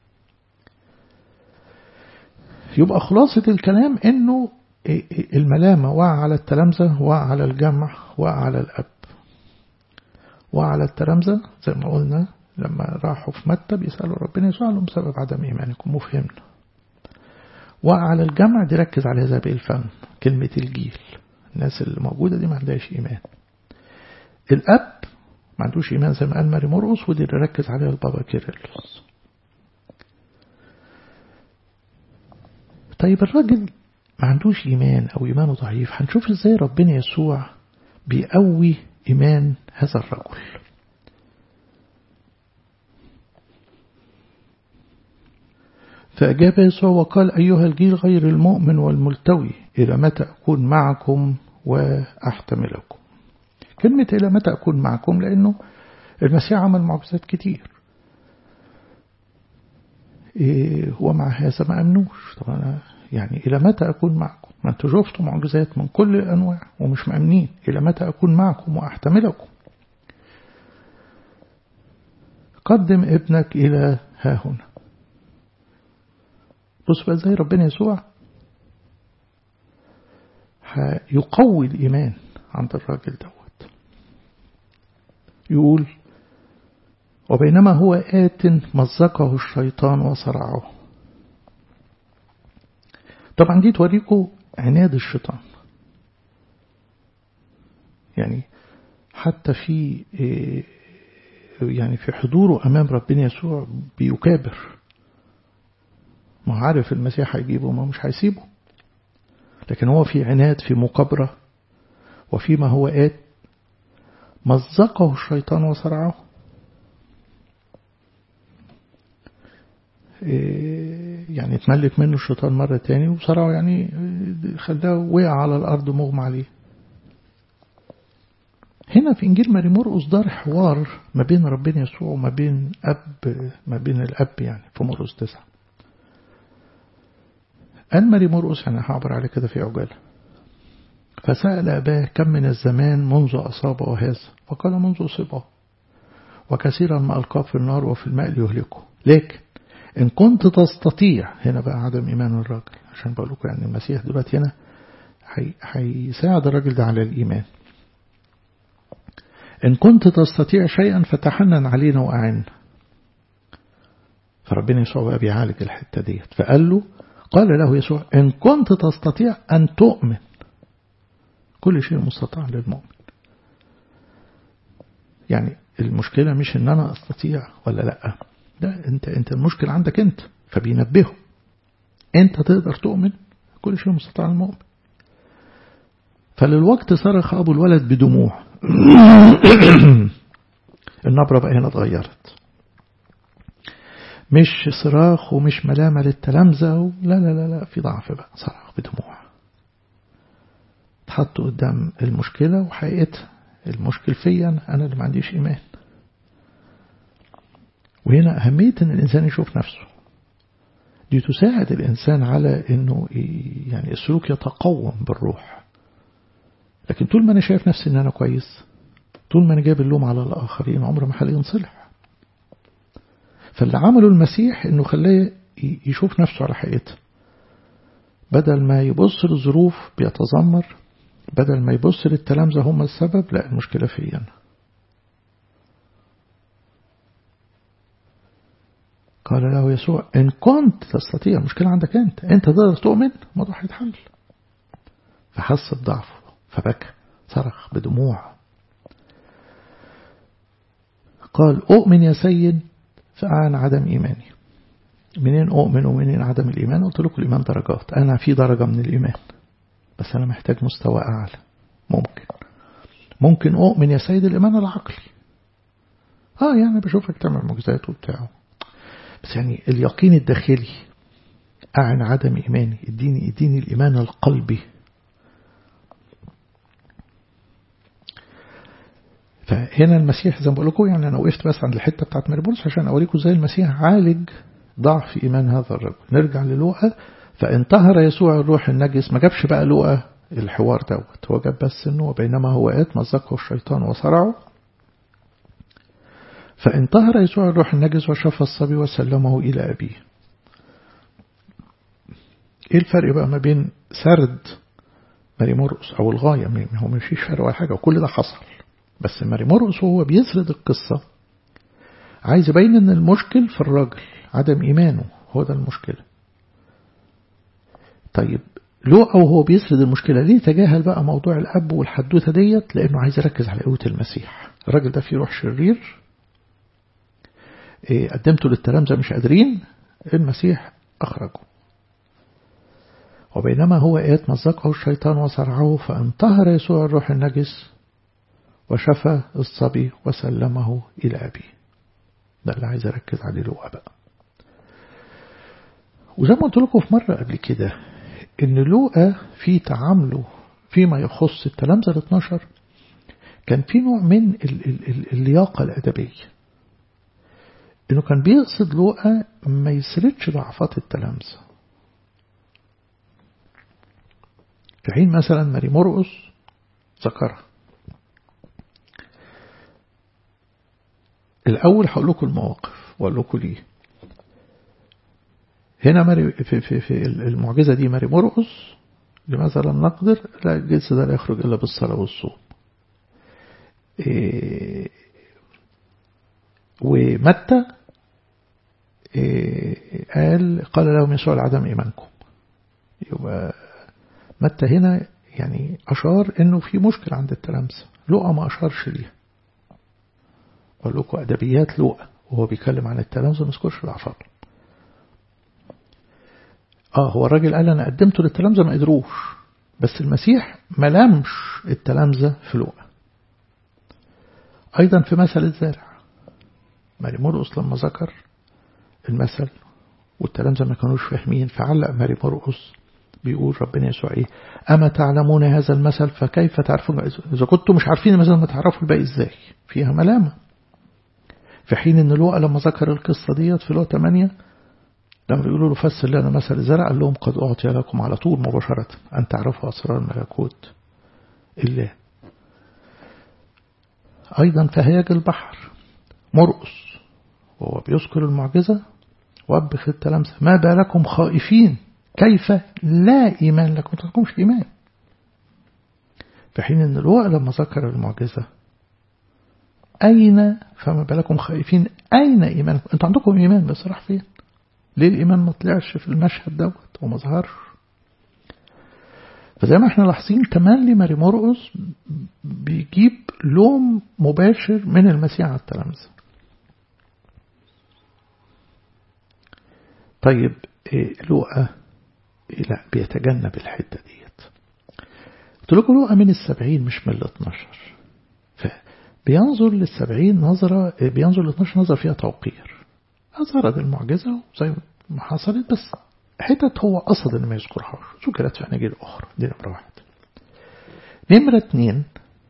يبقى خلاصة الكلام انه الملامة وقع على التلامذة، وقع على الجمع، وقع على الاب، وقع على التلامذة زي ما قلنا لما راحوا في متى بيسألوا ربنا يسوع لهم بسبب عدم ايمانكم، وفهمنا. وقع على الجمع دي ركز عليها زي بالفم، كلمة الجيل، الناس اللي موجودة دي ما عندهاش ايمان. الاب ما عندوش ايمان زي ما قال ماري مرقس، ودي اللي ركز عليها البابا كيرلس. طيب الراجل ما عندوش إيمان أو إيمانه ضعيف، هنشوف إزاي ربنا يسوع بيقوي إيمان هذا الرجل. فأجاب يسوع وقال أيها الجيل غير المؤمن والملتوي، إلى متى أكون معكم وأحتملكم. كلمة إلى متى أكون معكم لأنه المسيح عمل معجزات كتير، ومع هذا ما أمنوش. طبعا يعني إلى متى أكون معكم؟ ما أنتوا شفتوا معجزات من كل الأنواع ومش مأمنين. إلى متى أكون معكم وأحتملكم؟ قدم ابنك إلى ها هنا. بص بقى زي ربنا يسوع يقوي الإيمان عند الراجل دوت. يقول وبينما هو آت مزقه الشيطان وصرعه. طبعا دي توريكم عناد الشيطان، يعني حتى في يعني في حضوره أمام ربنا يسوع بيكابر، ما عارف المسيح هيجيبه ما مش هيسيبه، لكن هو في عناد، في مكابرة. وفيما هو آت مزقه الشيطان وصرعه، يعني اتملك منه الشيطان مرة تاني وصرعه، يعني خلاه وقع على الأرض مغمى عليه. هنا في إنجيل ماري مرقس دار حوار ما بين ربنا يسوع وما بين الأب يعني في مرقس 9. قال ماري مرقس، أنا هعبر عليه كده في عجالة، فسأل أباه كم من الزمان منذ أصابه هذا؟ فقال منذ أصيبه، وكثيرا ما ألقاه في النار وفي الماء ليهلكه، لكن إن كنت تستطيع. هنا بقى عدم إيمان الراجل، عشان بقول لكم يعني المسيح دلوقتي هنا هيساعد الراجل ده على الإيمان. إن كنت تستطيع شيئا فتحنن علينا وأعنا. فربنا يسوع بقى بيعالج الحتة ديت، قال له يسوع إن كنت تستطيع أن تؤمن، كل شيء مستطاع للمؤمن. يعني المشكلة مش إن أنا أستطيع ولا لأ، لا، أنت المشكلة عندك أنت. فبينبهه أنت تقدر تؤمن، كل شيء مستطاع للمؤمن. فللوقت صرخ أبو الولد بدموع. النبرة بقى هنا اتغيرت، مش صراخ ومش ملامة للتلامذة، لا لا لا لا، في ضعف بقى، صرخ بدموع. تحطوا قدام المشكلة وحقيقتها، المشكل فيا أنا اللي ما عنديش إيمان. وهنا أهمية أن الإنسان يشوف نفسه، دي تساعد الإنسان على أنه يعني السلوك يتقوم بالروح. لكن طول ما أنا شايف نفسي أن أنا كويس، طول ما أنا جايب اللوم على الآخرين، عمر ما حالي ينصلح. فاللي عمله المسيح أنه خلاه يشوف نفسه على حقيقته، بدل ما يبص للظروف بيتذمر، بدل ما يبص للتلامذة هم السبب، لا المشكلة فيا أنا. قال له يسوع إن كنت تستطيع، المشكلة عندك أنت تقدر تؤمن، الموضوع هيتحل. فحس بضعفه فبكى، صرخ بدموع، قال أؤمن يا سيد فأعن عدم إيماني. منين أؤمن ومنين عدم الإيمان؟ قلت لكم الإيمان درجات، أنا في درجة من الإيمان بس أنا محتاج مستوى أعلى. ممكن أؤمن يا سيد الإيمان العقلي، يعني بشوفك تعمل معجزات وبتاعه، بس يعني اليقين الداخلي أعن عدم إيماني، اديني الإيمان القلبي. فهنا المسيح زي ما بقول لكم، يعني أنا وقفت بس عند الحتة بتاعت مريمورقس عشان أوريكم زي المسيح عالج ضعف إيمان هذا الرجل. نرجع للوقا. فانتهر يسوع الروح النجس، ما جابش بقى لوقا الحوار دوت، هو جاب بس إنه بينما هو آت مزقه الشيطان وصرعه. فانتهر يسوع الروح النجس وشفى الصبي وسلمه إلى أبيه. إيه الفرق بقى ما بين سرد مريمورقس أو الغاية؟ هو مفيش فرق ولا حاجة، وكل ده حصل، بس مريمورقس وهو بيسرد القصة عايز يبين ان المشكل في الراجل، عدم إيمانه هو ده المشكلة. طيب لوقا وهو بيسرد المشكلة ليه تجاهل بقى موضوع الأب والحدوثة ديت؟ لأنه عايز يركز على قوة المسيح. الراجل ده فيه روح شرير، قدمته للتلامذة مش قادرين، المسيح أخرجه. وبينما هو آت مزقه الشيطان وصرعه، فانتهر يسوع الروح النجس وشفى الصبي وسلمه إلى أبيه. ده اللي عايز أركز عليه لوقا بقى. وزي ما قلت لكم في مرة قبل كده إن لوقا في تعامله فيما يخص التلامذة 12 كان في نوع من اللياقة الأدبية، إنه كان بيقصد لوقا ما يسردش ضعفات التلامذة. في حين مثلا مريمورقس ذكرها. الأول هقول لكم المواقف وأقول لكم ليه. هنا في المعجزة دي مريمورقس لماذا لم نقدر؟ لا، الجنس ده لا يخرج إلا بالصلاة والصوم. ومتى قال لهم يسوع لعدم إيمانكم. يبقى متى هنا يعني أشار إنه في مشكلة عند التلامذة، لوقا ما أشارش ليها. أقول لكم أدبيات لوقا وهو بيتكلم عن التلامذة ما يذكرش ضعفات. هو الراجل قال أنا قدمته للتلامذة ما قدروش، بس المسيح ما لمش التلامذة في لوقا. أيضا في مثل الزارع، مريمورقس لما ذكر المثل والتلامذة ما كانوش فاهمين، فعلق مريمورقس بيقول ربنا يسوع أما تعلمون هذا المثل فكيف تعرفون؟ إذا كنتم مش عارفين المثل ما تعرفوا الباقي إزاي؟ فيها ملامة. في حين إن لوقا لما ذكر القصة ديت في لوقا 8 لما بيقولوا له فسر لنا مثل الزرع قال لهم قد أعطي لكم على طول مباشرة أن تعرفوا أسرار ملكوت الله. أيضا في هياج البحر مرقس وهو بيذكر المعجزة وأبخ التلامذة ما بالكم خائفين كيف لا إيمان لكم، تكونش إيمان. في حين أن لوقا لما ذكر المعجزة أين فما بالكم خائفين أين إيمانكم؟ أنتوا عندكم إيمان بس راح فين؟ ليه الإيمان ما طلعش في المشهد دوت وما ظهرش؟ فزي ما احنا لاحظين تملي مريمورقس بيجيب لوم مباشر من المسيح على التلامذة. طيب لوقا لا بيتجنب الحتة ديت. قلت لكم لوقا من 70 مش من 12، فبينظر 70 نظرة، بينظر 12 نظرة فيها توقير. أظهرت المعجزة زي ما حصلت بس حتت هو قصد إن ما يذكرهاش، ذكرت في أناجيل أخرى. دي نمرة 1. نمرة 2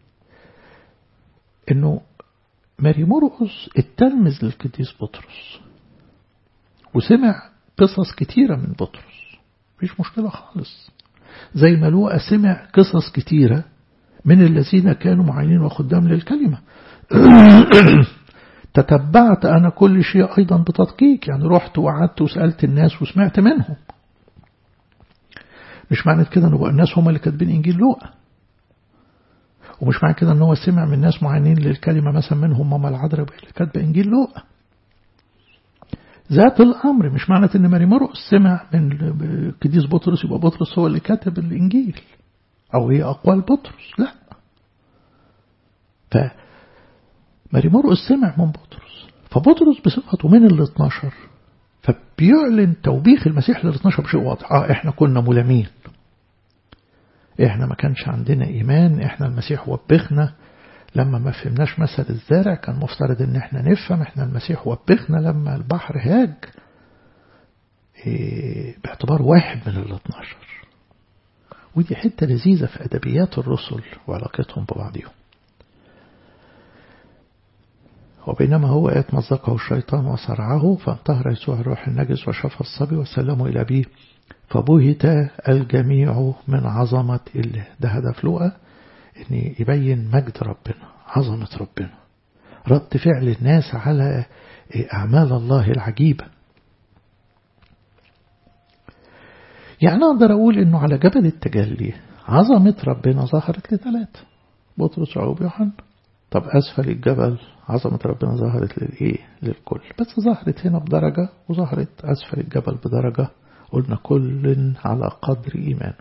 إنه مريمورقس التلمذ للقديس بطرس وسمع قصص كتيرة من بطرس، مفيش مشكلة خالص. زي ما لوقا سمع قصص كتيرة من الذين كانوا معينين وخدام للكلمة. تتبعت أنا كل شيء أيضا بتدقيق، يعني رحت وقعدت وسألت الناس وسمعت منهم. مش معنى كده أنه الناس هم اللي كاتبين إنجيل لوقا، ومش معنى كده أنه هو سمع من ناس معينين للكلمة مثلا منهم ماما العذراء اللي كاتبة إنجيل لوقا. ذات الأمر. مش معنى أن ماري مرقس سمع من قديس بطرس يبقى بطرس هو اللي كتب الإنجيل أو هي أقوال بطرس، لا. فماري مرقس سمع من بطرس، فبطرس بصفته من ال 12 فبيعلن توبيخ المسيح لل 12 بشيء واضح. احنا كنا ملامين، احنا ما كانش عندنا إيمان، احنا المسيح وبخنا لما ما فهمناش مثل الزارع، كان مفترض ان احنا نفهم، احنا المسيح وبخنا لما البحر هاج، باعتبار واحد من ال 12. ودي حتة لذيذة في أدبيات الرسل وعلاقتهم ببعضهم. وبينما هو يتمزقه الشيطان وصرعه فانتهر يسوع الروح النجس وشفى الصبي وسلمه إلى أبيه فبهت الجميع من عظمة الله. ده هدف لوقا، إن يبين مجد ربنا، عظمة ربنا، رد فعل الناس على أعمال الله العجيبة. يعني أقدر أقول إنه على جبل التجلي عظمة ربنا ظهرت لثلاثة، بطرس ويعقوب ويوحنا. طب أسفل الجبل عظمة ربنا ظهرت للكل، بس ظهرت هنا بدرجة وظهرت أسفل الجبل بدرجة، قلنا كل على قدر إيمانه.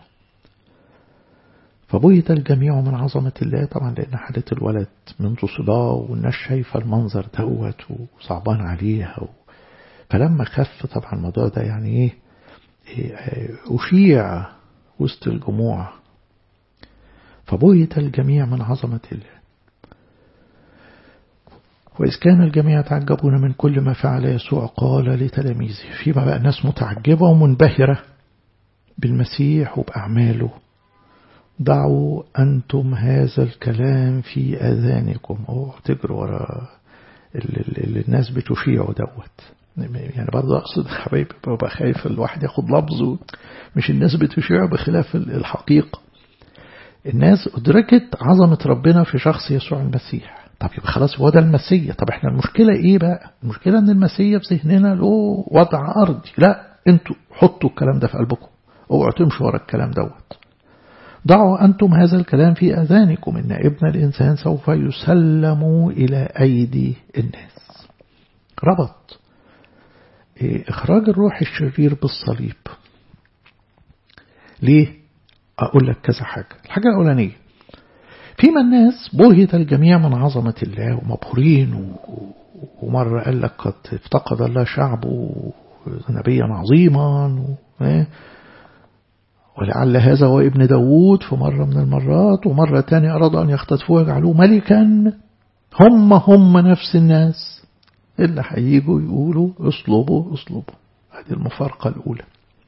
فبهت الجميع من عظمة الله، طبعا لأن حالة الولد منذ صباه والناس شايفة المنظر دوت وصعبان عليها فلما خف طبعا الموضوع ده يعني أشيع وسط الجموع. فبهت الجميع من عظمة الله. وإذ كان الجميع يتعجبون من كل ما فعل يسوع قال لتلاميذه. فيما بقى الناس متعجبة ومنبهرة بالمسيح وبأعماله. ضعوا أنتم هذا الكلام في أذانكم. تجروا وراء اللي الناس بتشيعه دوت. يعني برضه أقصد حبايبي ببقى خايف الواحد ياخد لفظه، مش الناس بتشيعه بخلاف الحقيقة. الناس أدركت عظمة ربنا في شخص يسوع المسيح. طب يبقى خلاص هو ده المسيح. طب احنا المشكلة ايه بقى؟ المشكلة ان المسيح في ذهننا له وضع أرضي. لا، انتوا حطوا الكلام ده في قلبكم، اوعوا تمشوا ورا الكلام دوت. ضعوا أنتم هذا الكلام في أذانكم إن ابن الإنسان سوف يسلم إلى أيدي الناس. ربط إخراج الروح الشرير بالصليب. ليه؟ أقول لك كذا حاجة. الحاجة الأولانية، فيما الناس بهت الجميع من عظمة الله ومبهورين، ومرة قال لك قد افتقد الله شعبه نبيا عظيما، ولعل هذا هو ابن داود في مرة من المرات، ومرة تانية أرادوا أن يختطفوه ويجعلوه ملكا. هم نفس الناس اللي هيجوا يقولوا اصلبوا. هذه المفارقة الأولى.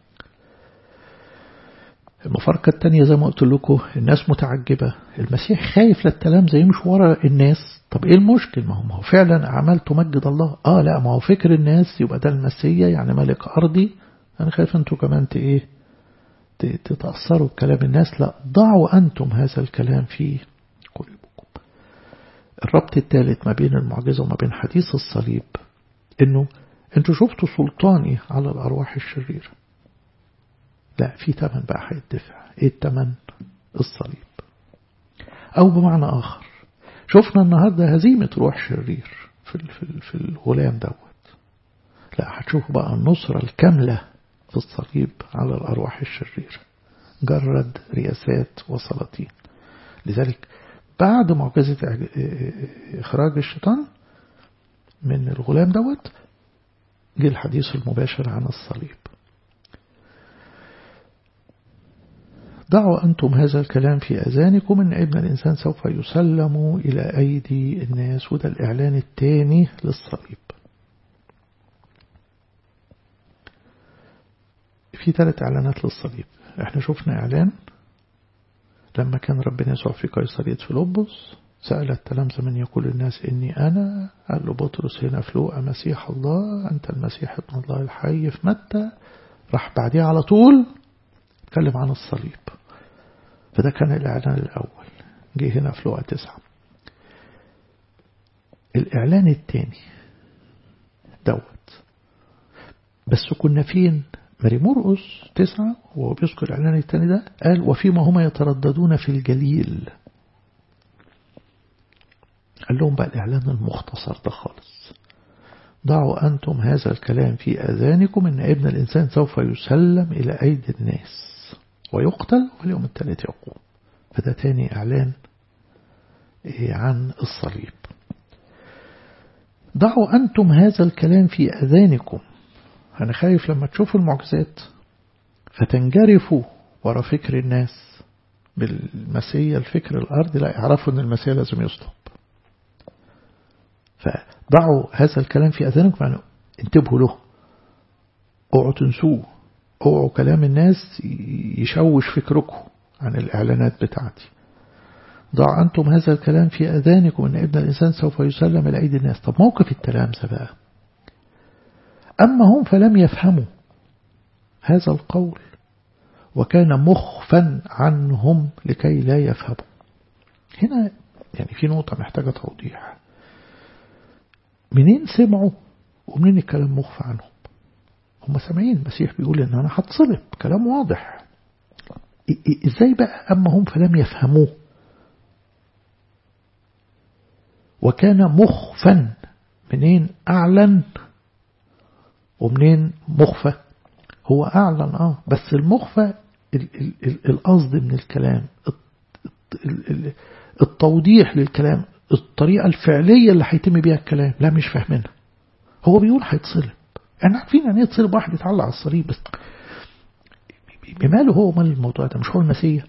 المفارقة الثانية زي ما قلت لكم، الناس متعجبة، المسيح خايف للتلامذة يمشوا ورا الناس. طب ايه المشكل؟ ما هو فعلا أعمال تمجد الله. لا، ما هو فكر الناس يبقى ده المسيح يعني ملك أرضي. أنا خايف أنتوا كمان تتأثروا بكلام الناس. لا، ضعوا أنتم هذا الكلام في قلوبكم. الربط الثالث ما بين المعجزة وما بين حديث الصليب، إنه أنتوا شفتوا سلطاني على الأرواح الشريرة. لا، في ثمن بقى هيدفع. إيه الثمن؟ الصليب. أو بمعنى آخر، شفنا النهاردة هزيمة روح شرير في الغلام دوت. لا، هتشوفوا بقى النصرة الكاملة في الصليب على الأرواح الشريرة، جرد رياسات وسلاطين. لذلك بعد معجزة إخراج الشيطان من الغلام دوت جه الحديث المباشر عن الصليب. ضعوا أنتم هذا الكلام في أذانكم إن ابن الإنسان سوف يسلم إلى أيدي الناس. وده الإعلان الثاني للصليب. في 3 إعلانات للصليب. احنا شفنا إعلان لما كان ربنا يسوع في قيصرية فيلبس، سأل التلامذة من يقول الناس إني أنا؟ قال له بطرس هنا في لوقا مسيح الله، أنت المسيح ابن الله الحي في متى. راح بعديه على طول اتكلم عن الصليب. فده كان الإعلان الأول، جه هنا في لوقا 9. الإعلان الثاني دوت بس كنا فين؟ ماري مرقس 9 وهو بيذكر الإعلان الثاني ده قال وفيما هما يترددون في الجليل. قال لهم بقى الإعلان المختصر ده خالص. ضعوا أنتم هذا الكلام في أذانكم إن ابن الإنسان سوف يسلم إلى أيدي الناس ويقتل واليوم الثالث يقوم. فده تاني إعلان عن الصليب. ضعوا أنتم هذا الكلام في أذانكم. أنا خايف لما تشوفوا المعجزات فتنجرفوا ورا فكر الناس بالمسيح الفكر الأرضي، لا يعرفوا أن المسيح لازم يصلب. فضعوا هذا الكلام في أذانكم، يعني انتبهوا له، اوعوا تنسوه، اوعوا كلام الناس يشوش فكركم عن الإعلانات بتاعتي. ضع أنتم هذا الكلام في أذانكم إن ابن الإنسان سوف يسلم إلى أيدي الناس. طب موقف التلامذة بقى، أما هم فلم يفهموا هذا القول وكان مخفا عنهم لكي لا يفهموا. هنا يعني في نقطة محتاجة توضيح. منين سمعوا ومنين الكلام مخفى عنهم؟ هم سامعين المسيح بيقول إن أنا هتصلب، كلام واضح. إزاي بقى أما هم فلم يفهموه وكان مخفا؟ منين أعلن ومنين مخفى؟ هو أعلن بس المخفى القصد من الكلام، التوضيح للكلام، الطريقة الفعلية اللي هيتم بيها الكلام لا مش فاهمينها. هو بيقول هيتصلب، احنا عارفين يعني ايه تصلب واحد يتعلق على الصليب، بس بماله هو مال الموضوع ده؟ مش هو المسيح.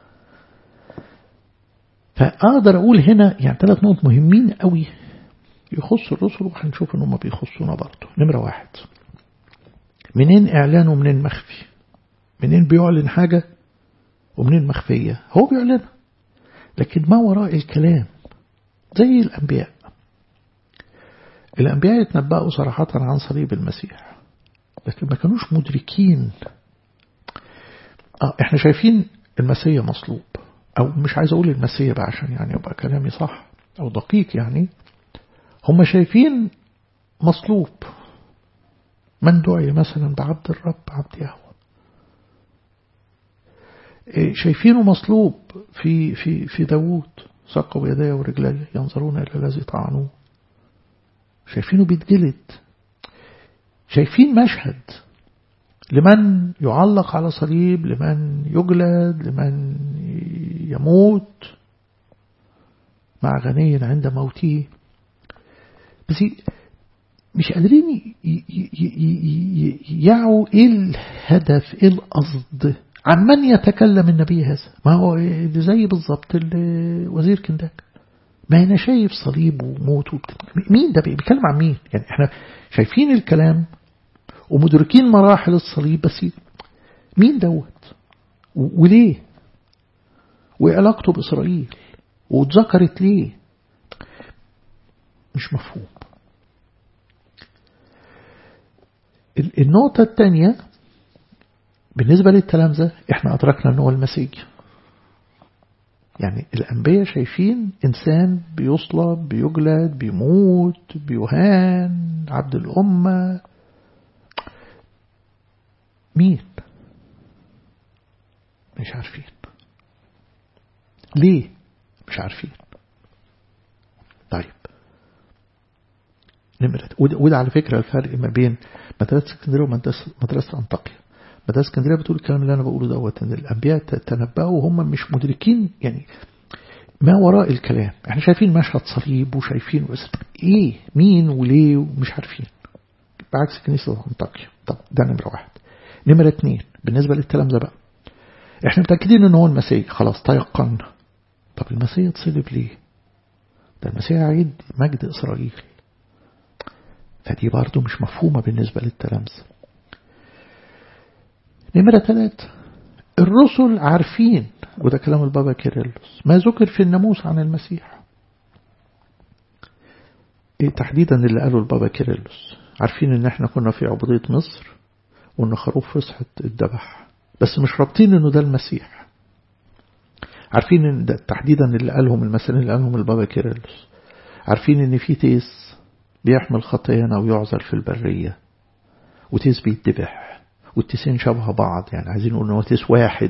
فأقدر أقول هنا يعني 3 نقط مهمين قوي يخص الرسل وهنشوف ان هم بيخصونا برضه. نمرة 1، منين إعلان ومنين مخفي؟ منين بيعلن حاجة ومنين مخفية؟ هو بيعلنها لكن ما وراء الكلام زي الأنبياء. الأنبياء يتنبأوا صراحة عن صليب المسيح لكن ما كانوش مدركين. احنا شايفين المسيح مصلوب، أو مش عايز أقول المسيح بقى عشان يعني يبقى كلامي صح أو دقيق، يعني هم شايفين مصلوب من دعي مثلا بعبد الرب عبد يهوه، شايفينه مصلوب في داوود، ثقوا يديه ورجليه ينظرون إلى الذي طعنوه، شايفينه بيتجلد، شايفين مشهد لمن يعلق على صليب، لمن يجلد، لمن يموت مع غني عند موته، بس مش قادرين يعوا ايه الهدف، ايه القصد، عن من يتكلم النبي هذا. ما هو زي بالضبط وزير كنداك، ما أنا شايف صليب وموت مين ده بيتكلم عن مين؟ يعني احنا شايفين الكلام ومدركين مراحل الصليب، بس مين دوت وليه وعلاقته بإسرائيل واتذكرت ليه؟ مش مفهوم. النقطة الثانية بالنسبة للتلامذة، احنا أدركنا أنه المسيح. يعني الأنبياء شايفين إنسان بيصلب، بيجلد، بيموت، بيهان، عبد الأمة. مين؟ مش عارفين. ليه؟ مش عارفين. طيب نمرة، وده على فكرة الفرق ما بين مدرسة اسكندرية ومدرسة أنطاكيا. مدرسة اسكندرية بتقول الكلام اللي أنا بقوله دوت، إن الأنبياء تنبأوا وهم مش مدركين يعني ما وراء الكلام. احنا شايفين مشهد صليب وشايفين بس ايه مين وليه ومش عارفين، بعكس كنيسة أنطاكيا. طب ده نمرة 1. نمرة 2 بالنسبة للتلامذة بقى، احنا متأكدين ان هو المسيح، خلاص تيقنا. طب المسيح اتصلب ليه؟ ده المسيح عيد مجد إسرائيل. فدي برضو مش مفهومة بالنسبة للتلامذة. نمرة 3، الرسل عارفين، وده كلام البابا كيرلس، ما ذكر في الناموس عن المسيح. إيه تحديدا اللي قاله البابا كيرلس؟ عارفين ان احنا كنا في عبودية مصر وان خروف فصحى الذبح، بس مش رابطين انه ده المسيح. عارفين ان ده تحديدا اللي قالهم المثلين اللي قالهم البابا كيرلس. عارفين ان في تيس بيحمل خطايانا ويعذر في البرية، وتيس بيتذبح، والتيسين شبه بعض، يعني عايزين نقول انه تيس واحد،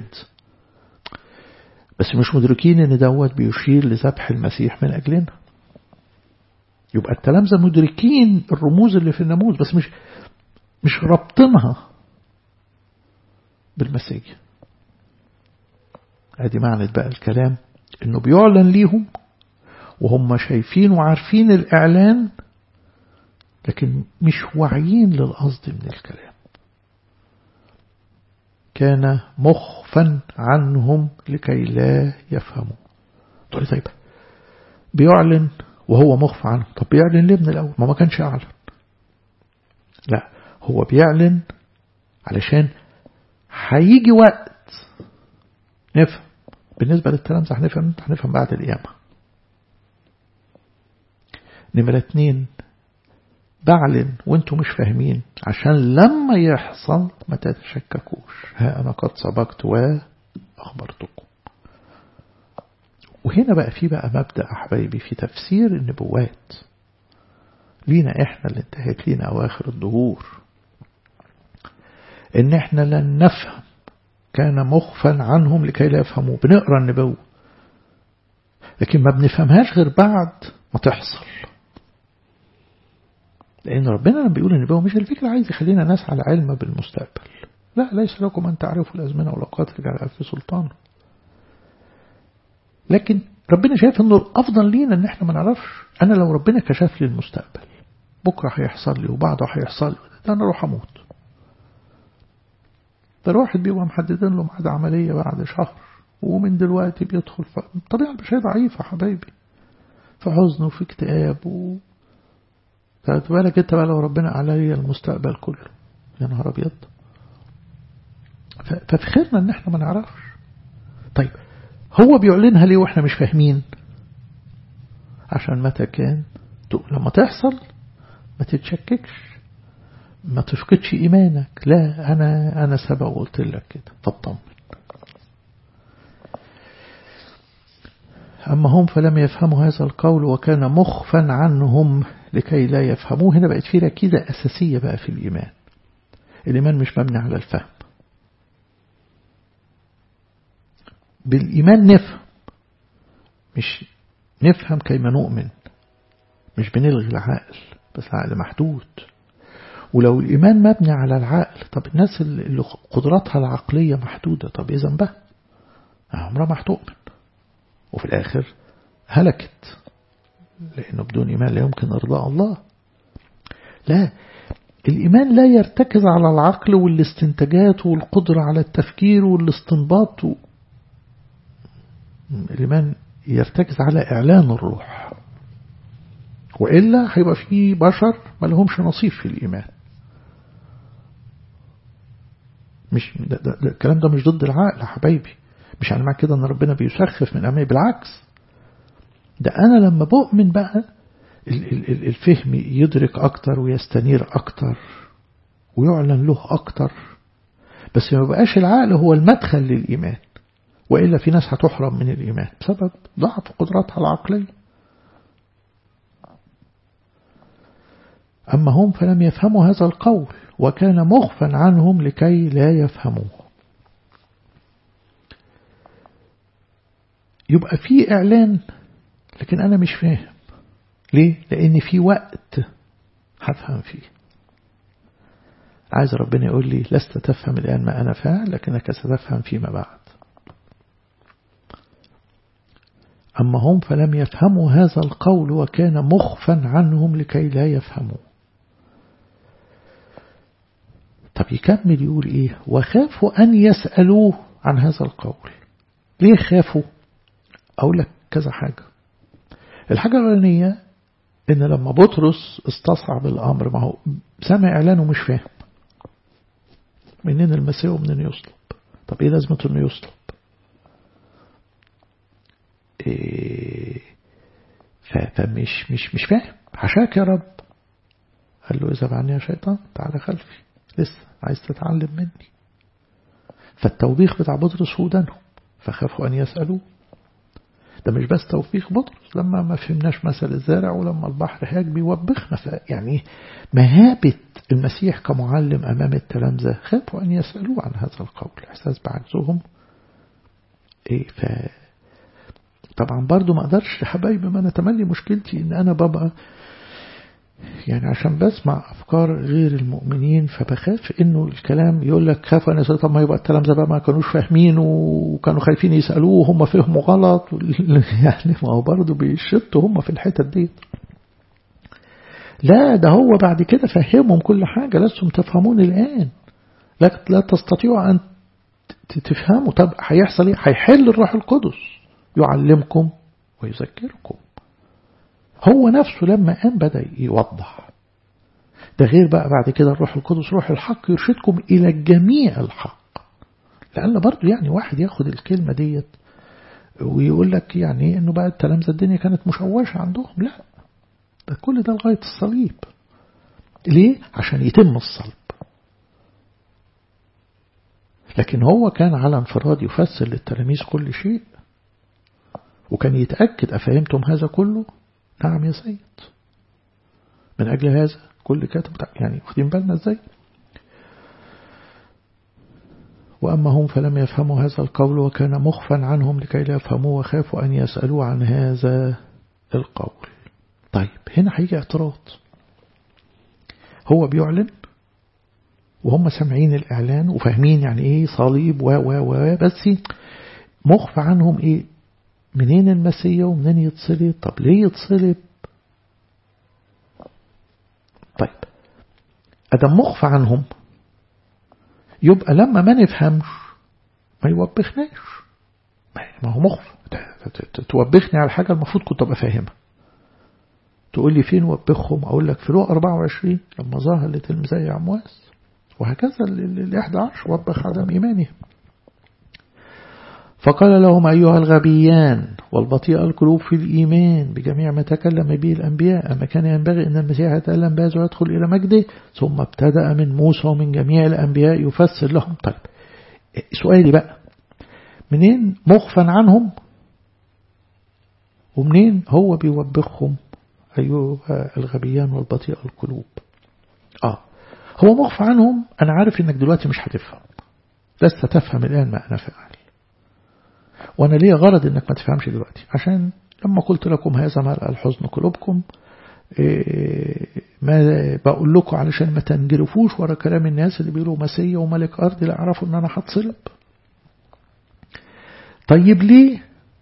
بس مش مدركين ان دوت بيشير لذبح المسيح من اجلنا. يبقى التلامذة مدركين الرموز اللي في الناموس بس مش ربطنها بالمسيح. ادي معنى بقى الكلام، انه بيعلن ليهم وهم شايفين وعارفين الإعلان لكن مش واعيين للقصد من الكلام. كان مخفا عنهم لكي لا يفهموا. طيب بيعلن وهو مخفى عنه، طب بيعلن ليه من الأول؟ ما كانش يعلن. لا، هو بيعلن علشان هيجي وقت نفهم. بالنسبة للتلامذة هنفهم بعد القيامة. نمرة 2، بعلن وانتم مش فاهمين عشان لما يحصل ما تتشككوش. ها أنا قد سبقت وأخبرتكم. وهنا بقى في مبدأ أحبايبي في تفسير النبوات لينا إحنا اللي انتهت لينا أواخر الدهور، إن إحنا لن نفهم. كان مخفا عنهم لكي لا يفهموا. بنقرأ النبوة لكن ما بنفهمهاش غير بعد ما تحصل. لأن ربنا لما بيقول النبوة مش الفكرة عايز يخلينا ناس على علم بالمستقبل. لا، ليس لكم أن تعرفوا الأزمنة والأوقات رجال في سلطان. لكن ربنا شايف أنه الأفضل لينا أن احنا ما نعرفش. أنا لو ربنا كشف لي المستقبل بكرة هيحصل لي وبعده هيحصل لي، ده أنا أروح أموت. ده الواحد بيبقى محددين له ميعاد عملية بعد شهر ومن دلوقتي بيدخل الطبيعة البشرية ضعيفة حبايبي، في حزن وفي اكتئاب بالك انت بقى لو ربنا علي المستقبل كله، يا نهار ابيض. ففخرنا ان احنا ما نعرفش. طيب هو بيعلنها ليه واحنا مش فاهمين؟ عشان متى كان لما تحصل ما تتشككش، ما تفقدش ايمانك. لا، انا سبق وقلت لك كده، فاطمن. أما هم فلم يفهموا هذا القول وكان مخفا عنهم لكي لا يفهموه. هنا بقت فيه ركيزة أساسية بقى في الإيمان. الإيمان مش مبني على الفهم. بالإيمان نفهم، مش نفهم كيما نؤمن. مش بنلغي العقل، بس العقل محدود. ولو الإيمان مبني على العقل، طب الناس اللي قدراتها العقلية محدودة، طب إيه ذنبها؟ عمرها ما هتؤمن وفي الآخر هلكت، لأنه بدون إيمان لا يمكن إرضاء الله. لا، الإيمان لا يرتكز على العقل والاستنتاجات والقدرة على التفكير والاستنباط الإيمان يرتكز على إعلان الروح، وإلا هيبقى فيه بشر ما لهمش نصيب في الإيمان. مش ده الكلام ده مش ضد العقل يا حبايبي. مش يعني معنى كده ان ربنا بيسخف من امامي، بالعكس. ده انا لما بؤمن بقى الفهم يدرك اكتر ويستنير اكتر ويعلن له اكتر. بس ما بقاش العقل هو المدخل للايمان، والا في ناس هتحرم من الايمان بسبب ضعف قدراتها العقليه. اما هم فلم يفهموا هذا القول وكان مخفا عنهم لكي لا يفهموه. يبقى في إعلان لكن أنا مش فاهم. ليه؟ لأن في وقت هفهم فيه. عايز ربنا يقول لي لست تفهم الآن ما أنا فاعل، لكنك ستفهم فيما بعد. أما هم فلم يفهموا هذا القول وكان مخفا عنهم لكي لا يفهموا. طب يكمل يقول إيه؟ وخافوا أن يسألوه عن هذا القول. ليه خافوا؟ أقول لك كذا حاجة. الحاجة الأولانية إن لما بطرس استصعب الأمر، ما هو سمع إعلانه مش فاهم منين المسيح ومنين يصلب. طب إيه لازمة إنه يصلب؟ فمش مش فاهم. حشاك يا رب. قال له إذا عني يا شيطان تعالى خلفي، لسه عايز تتعلم مني. فالتوبيخ بتاع بطرس هو دانهم، فخافوا أن يسألوه. ده مش بس توفيق بطرس لما ما فهمناش مثل الزارع ولما البحر هاج بيوبخنا. يعني مهابة المسيح كمعلم أمام التلامذة خافوا أن يسألوا عن هذا القول، إحساس بعجزهم. طبعا برضو ما أقدرش حبايبي، ما أنا تملي مشكلتي إن أنا ببقى يعني عشان بسمع أفكار غير المؤمنين فبخاف إنه الكلام يقول لك خاف أن يسأل، طب ما يبقى الكلام ده بقى ما كانوش فاهمين وكانوا خايفين يسألوه هم فهموا غلط يعني ما هو برضه بيشطوا هم في الحتة دي. لا ده هو بعد كده فهمهم كل حاجة، لستم تفهمون الآن، لا تستطيعوا أن تفهموا. طب هيحصل إيه؟ هيحل الروح القدس يعلمكم ويذكركم. هو نفسه لما قام بدأ يوضح. ده غير بقى بعد كده الروح القدس روح الحق يرشدكم إلى جميع الحق. لأن برضو يعني واحد ياخد الكلمة ديت ويقول لك يعني إنه بقى التلامذة الدنيا كانت مشوشة عندهم. لا، ده كل ده لغاية الصليب. ليه؟ عشان يتم الصلب. لكن هو كان على انفراد يفسر للتلاميذ كل شيء، وكان يتأكد أفهمتم هذا كله؟ نعم يا سيد. من أجل هذا كل كاتب يعني واخدين بالنا ازاي. وأما هم فلم يفهموا هذا القول وكان مخفا عنهم لكي لا يفهموا وخافوا أن يسألوا عن هذا القول. طيب هنا هيجي اعتراض. هو بيعلن وهم سامعين الإعلان وفاهمين يعني إيه صليب بس مخفى عنهم إيه؟ منين المسيح ومنين يتصلب؟ طب ليه يتصلب؟ طيب أدم مخفى عنهم يبقى لما ما نفهمش ما يوبخناش. ما هو مخفى، توبخني على حاجة المفروض كنت أبقى فاهمها. تقول لي فين وبخهم؟ أقول لك في لوقا 24 لما ظهر لتلميذي عمواس، وهكذا ال 11 وبخ عدم إيمانهم. فقال لهم أيها الغبيان والبطيء القلوب في الإيمان بجميع ما تكلم به الأنبياء، أما كان ينبغي أن المسيح يتألم باز ويدخل إلى مجده، ثم ابتدأ من موسى ومن جميع الأنبياء يفسر لهم. طيب سؤالي بقى، منين مخفى عنهم ومنين هو بيوبخهم أيها الغبيان والبطيء القلوب؟ هو مخفى عنهم. أنا عارف إنك دلوقتي مش هتفهم، لست تفهم الآن ما أنا فاعل، وأنا ليه غرض إنك ما تفهمش دلوقتي، عشان لما قلت لكم هذا ملأ الحزن قلوبكم ما بقول لكم علشان ما تنجرفوش ورا كلام الناس اللي بيقولوا مسيح وملك أرض لا يعرفوا إن أنا هتصلب. طيب ليه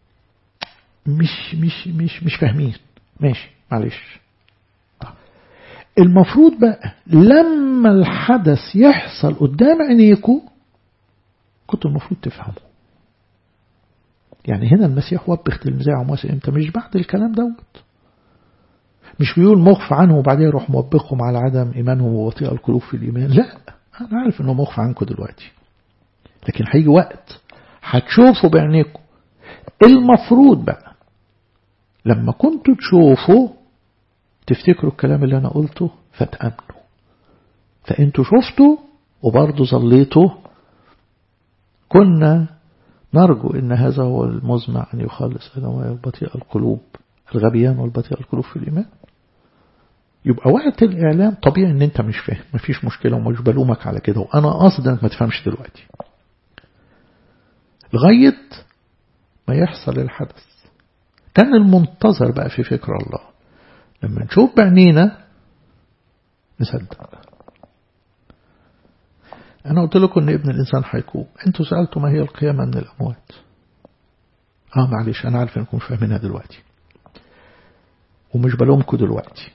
مش فاهمين؟ ماشي معلش. المفروض بقى لما الحدث يحصل قدام عينيكم كنتوا المفروض تفهموا. يعني هنا المسيح وبخ تلميذي عمواس امتى؟ مش بعد الكلام دوت. مش بيقول مخفى عنهم وبعدين يروح موبخهم على عدم إيمانهم وبطيء القلوب في الإيمان. لا، أنا عارف إنه مخفى عنكم دلوقتي، لكن هيجي وقت هتشوفوا بعينيكم. المفروض بقى لما كنتوا تشوفوا تفتكروا الكلام اللي أنا قلته فتأمنوا. فأنتوا شفتوا وبرضه ظليتوا. كنا نرجو إن هذا هو المزمع أن يخلص البطيء القلوب الغبيان والبطيء القلوب في الإيمان. يبقى وقت الإعلام طبيعي إن أنت مش فاهم، مفيش مشكلة ومش بلومك على كده، وأنا قصد أنك ما تفهمش دلوقتي لغاية ما يحصل الحدث. كان المنتظر بقى في فكر الله لما نشوف بعينينا نصدق. أنا قلت لكم إن ابن الإنسان هيقوم. أنتوا سألتوا ما هي القيامة من الأموات. معلش أنا عارف إنكم مش فاهمينها دلوقتي ومش بلومكم دلوقتي،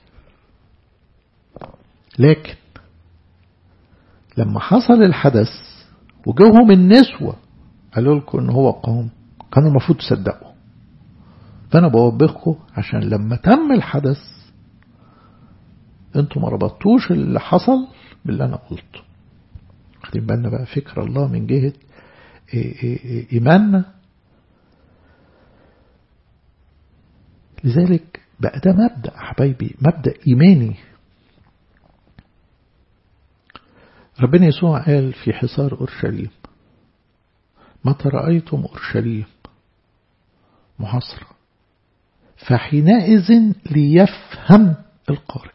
لكن لما حصل الحدث وجوهم النسوة قالوا لكم إن هو قام، كانوا المفروض تصدقوا. فأنا بوبخكم عشان لما تم الحدث أنتوا ما ربطتوش اللي حصل باللي أنا قلته. واخدين بالنا بقى فكر الله من جهة إيماننا. لذلك بقى ده مبدأ حبايبي، مبدأ إيماني. ربنا يسوع قال في حصار أورشليم متى رأيتم أورشليم محاصرة فحينئذ ليفهم القارئ.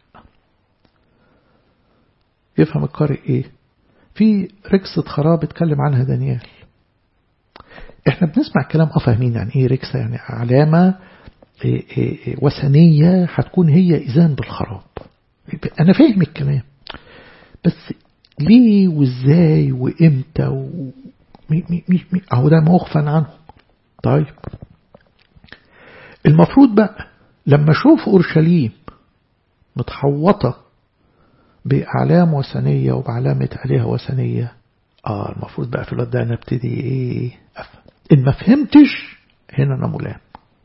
يفهم القارئ إيه؟ في ركسة خراب اتكلم عنها دانيال. احنا بنسمع كلام فاهمين يعني ايه ركسة، يعني علامة وثنية هتكون هي إذان بالخراب. أنا فاهم الكلام، بس ليه وإزاي وإمتى أهو ده مغفل عنه. طيب المفروض بقى لما أشوف أورشليم متحوطة بأعلام وثنية وبعلامة آلهة وثنية، المفروض بقى في الوقت ده أنا ابتدي أفهم. إن ما فهمتش هنا أنا ملام.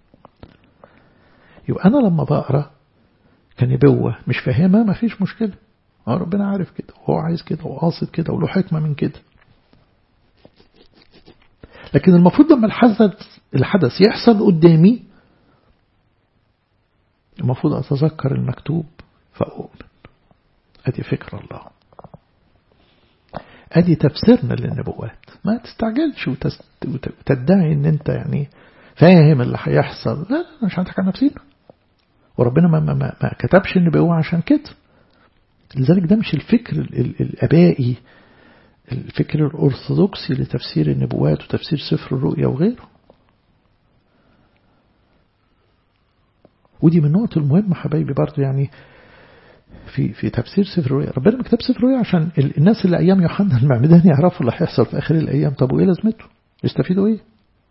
يبقى أنا لما بقرأ كنبوة مش فاهمها ما فيش مشكلة، ربنا عارف كده وهو عايز كده وقاصد كده وله حكمة من كده. لكن المفروض لما الحدث يحصل قدامي المفروض أتذكر المكتوب فأؤمن. أدي فكر الله، أدي تفسيرنا للنبوات. ما تستعجلش وتدعي ان انت يعني فاهم اللي هيحصل. لا مش هنضحك على نفسينا، وربنا ما كتبش النبوة عشان كده. لذلك ده مش الفكر الآبائي، الفكر الأرثوذكسي لتفسير النبوات وتفسير سفر الرؤيا وغيره. ودي من النقط المهمة حبايبي برضو، يعني في تفسير سفر الرؤيا. ربنا ما كتب سفر الرؤيا عشان الناس اللي أيام يوحنا المعمدان يعرفوا اللي هيحصل في آخر الأيام. طب وإيه لازمته؟ يستفيدوا إيه؟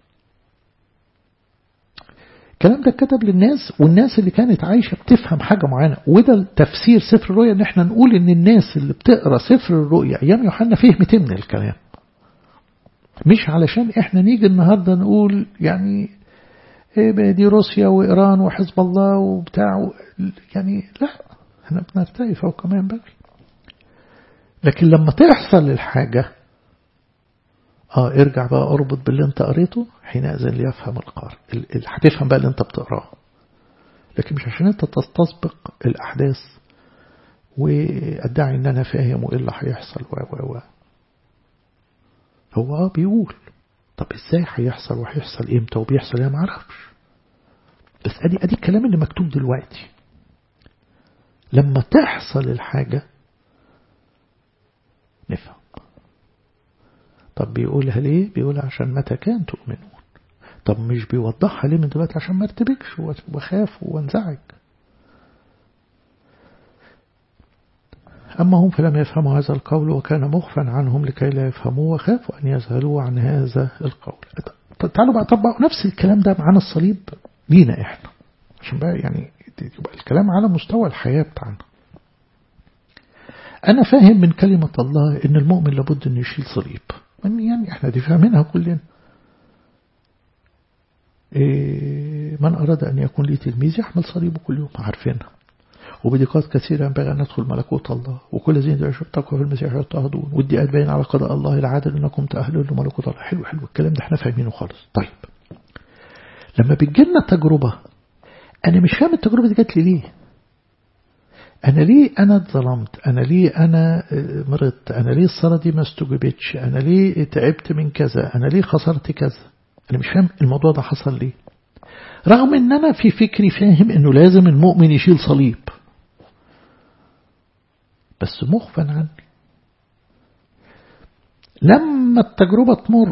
الكلام ده اتكتب للناس، والناس اللي كانت عايشة بتفهم حاجة معينة. وده تفسير سفر الرؤيا، ان احنا نقول ان الناس اللي بتقرأ سفر الرؤيا ايام يوحنا فهمت من الكلام، مش علشان احنا نيجي النهاردة نقول يعني دي روسيا وإيران وحزب الله وبتاع يعني لا، احنا بنرتقي فوق ما ينبغي. لكن لما تحصل الحاجة ارجع بقى اربط باللي انت قريته، حينئذ ليفهم القارئ. هتفهم بقى اللي انت بتقراه، لكن مش عشان انت تستسبق الأحداث وادعي ان انا فاهم وايه اللي هيحصل هو بيقول طب ازاي هيحصل وهيحصل امتى وبيحصل ايه ما اعرفش. بس ادي الكلام اللي مكتوب دلوقتي. لما تحصل الحاجة نفهم. طب بيقولها ليه؟ بيقولها عشان متى كان تؤمنون. طب مش بيوضحها ليه من دلوقتي؟ عشان ما ارتبكش وخاف وانزعج. أما هم فلم يفهموا هذا القول وكان مخفا عنهم لكي لا يفهموا وخافوا أن يذهلوا عن هذا القول. تعالوا بقى طبقوا نفس الكلام ده معانا الصليب لينا إحنا، عشان بقى يعني يبقى الكلام على مستوى الحياة بتاعنا. أنا فاهم من كلمة الله إن المؤمن لابد أن يشيل صليب، يعني إحنا دي فاهمينها كلنا. من أراد أن يكون لي تلميذ يحمل صليبه كل يوم، عارفينها. وبدقات كثيرة ينبغي أن ندخل ملكوت الله، وكل الذين يعيشوا التقوى في المسيح يضطهدون، ودي أتبين على قضاء الله العادل أنكم تأهلون لملكوت الله. حلو الكلام ده احنا فاهمينه خالص. طيب لما بتجيلنا تجربة أنا مش فاهم التجربة دي جات لي ليه؟ أنا ليه أنا اتظلمت؟ أنا ليه أنا مرضت؟ أنا ليه الصلاة دي ما استجبتش؟ أنا ليه تعبت من كذا؟ أنا ليه خسرت كذا؟ أنا مش فاهم الموضوع ده حصل ليه، رغم أن أنا في فكري فاهم أنه لازم المؤمن يشيل صليب، بس مخفى عني. لما التجربة تمر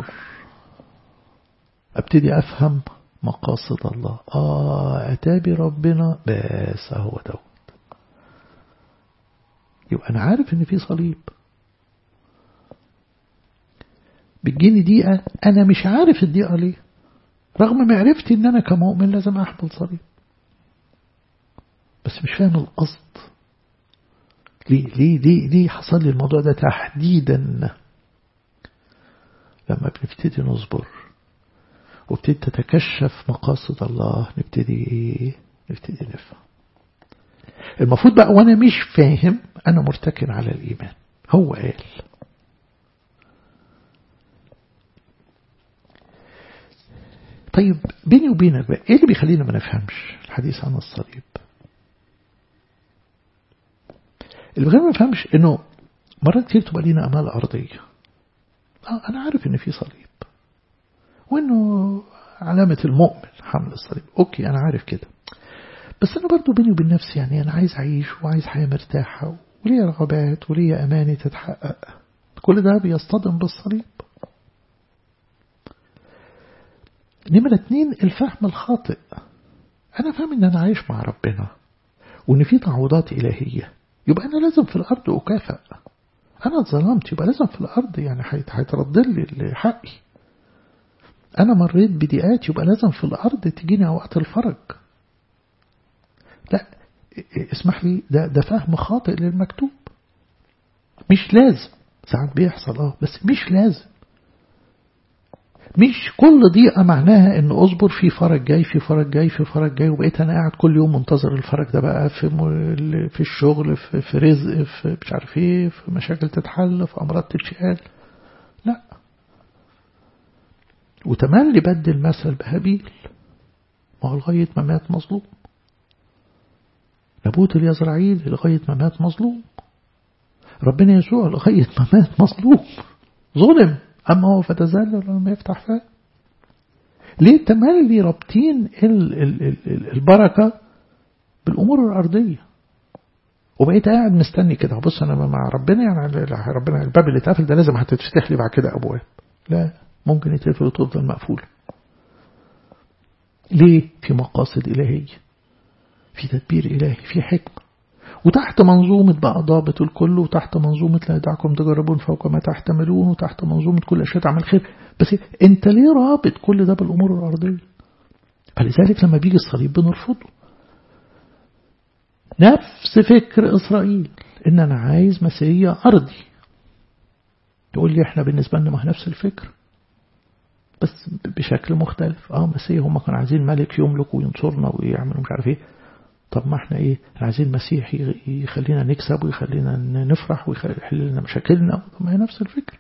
ابتدي أفهم مقاصد الله. أتابي ربنا بس هو دوت. يبقى أنا عارف أن في صليب. بتجيني دقيقة أنا مش عارف الدقيقة ليه، رغم معرفتي أن أنا كمؤمن لازم أحمل صليب، بس مش فاهم القصد. ليه حصل لي الموضوع ده تحديدا؟ لما بنبتدي نصبر وابتدي تتكشف مقاصد الله نبتدي نفهم. المفروض بقى وانا مش فاهم انا مرتكن على الايمان. هو قال طيب بيني وبينك بقى ايه اللي بيخلينا ما نفهمش الحديث عن الصليب؟ اللي بيخلينا ما نفهمش انه مرات كتير تبقى لينا امال ارضيه. انا عارف ان في صليب وانه علامة المؤمن حمل الصليب، اوكي انا عارف كده، بس انا برضو بيني وبين نفسي يعني انا عايز اعيش وعايز حياة مرتاحة وليا رغبات وليا اماني تتحقق. كل ده بيصطدم بالصليب. نمرة 2 الفهم الخاطئ. انا فاهم ان انا عايش مع ربنا وان في تعويضات الهية، يبقى أنا لازم في الأرض أكافئ. أنا اتظلمت يبقى لازم في الأرض يعني هيترد لي حقي. أنا مريت بضيقات يبقى لازم في الأرض تجيني وقت الفرج. لا اسمح لي، ده فهم خاطئ للمكتوب. مش لازم، ساعات بيحصل بس مش لازم. مش كل ضيقة معناها ان اصبر في فرج جاي في فرج جاي في فرج جاي، وبقيت انا قاعد كل يوم منتظر الفرج ده بقى في الشغل، في رزق، في مش عارف ايه، في مشاكل تتحل، في امراض تتشال. لا. وتملي بدل مثل بهابيل، ما هو لغاية ما مات مظلوم. نبوت اليزرعيل لغاية ما مات مظلوم. ربنا يسوع لغاية ما مات مظلوم، ظلم، أما هو فتذلل لما يفتح فاه. ليه تملي رابطين البركة بالأمور الأرضية، وبقيت قاعد مستني كده. بص أنا مع ربنا يعني ربنا الباب اللي اتقفل ده لازم هتتفتح لي بعد كده أبواب. لا، ممكن يتقفل وتفضل مقفولة. ليه؟ في مقاصد إلهية، في تدبير إلهي، في حكمة، وتحت منظومة بقى ضابط الكل، وتحت منظومة لا يدعكم تجربون فوق ما تحتملون، وتحت منظومة كل أشياء تعمل خير. بس أنت ليه رابط كل ده بالأمور الأرضية؟ فلذلك لما بيجي الصليب بنرفضه. نفس فكر إسرائيل إن أنا عايز مسيحية أرضي. تقول لي إحنا بالنسبة لنا ما نفس الفكر بس بشكل مختلف. مسيح هم كانوا عايزين ملك يملك وينصرنا ويعمل مش عارف إيه. طب ما احنا ايه، عايزين مسيح يخلينا نكسب ويخلينا نفرح ويحل لنا مشاكلنا. طب ما هي نفس الفكرة.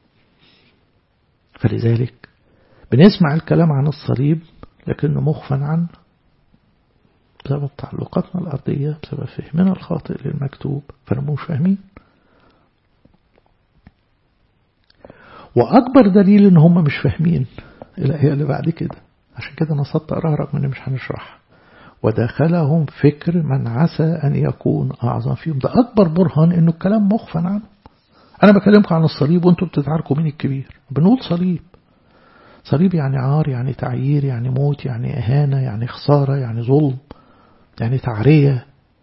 فلذلك بنسمع الكلام عن الصليب لكنه مخفى عنه بسبب تعلقاتنا الأرضية، بسبب فهمنا الخاطئ للمكتوب، فنمو مش فاهمين. وأكبر دليل إن هم مش فاهمين الآية اللي بعد كده، عشان كده أنا صدت أقراها رغم إن مش هنشرحها. ودخلهم فكر من عسى أن يكون أعظم فيهم. ده أكبر برهان إنه الكلام مخفى عنه. أنا بكلمكم عن الصليب وأنتم بتتعاركوا مين الكبير. بنقول صليب. صليب يعني عار، يعني تعيير، يعني موت، يعني إهانة، يعني خسارة، يعني ظلم، يعني تعرية،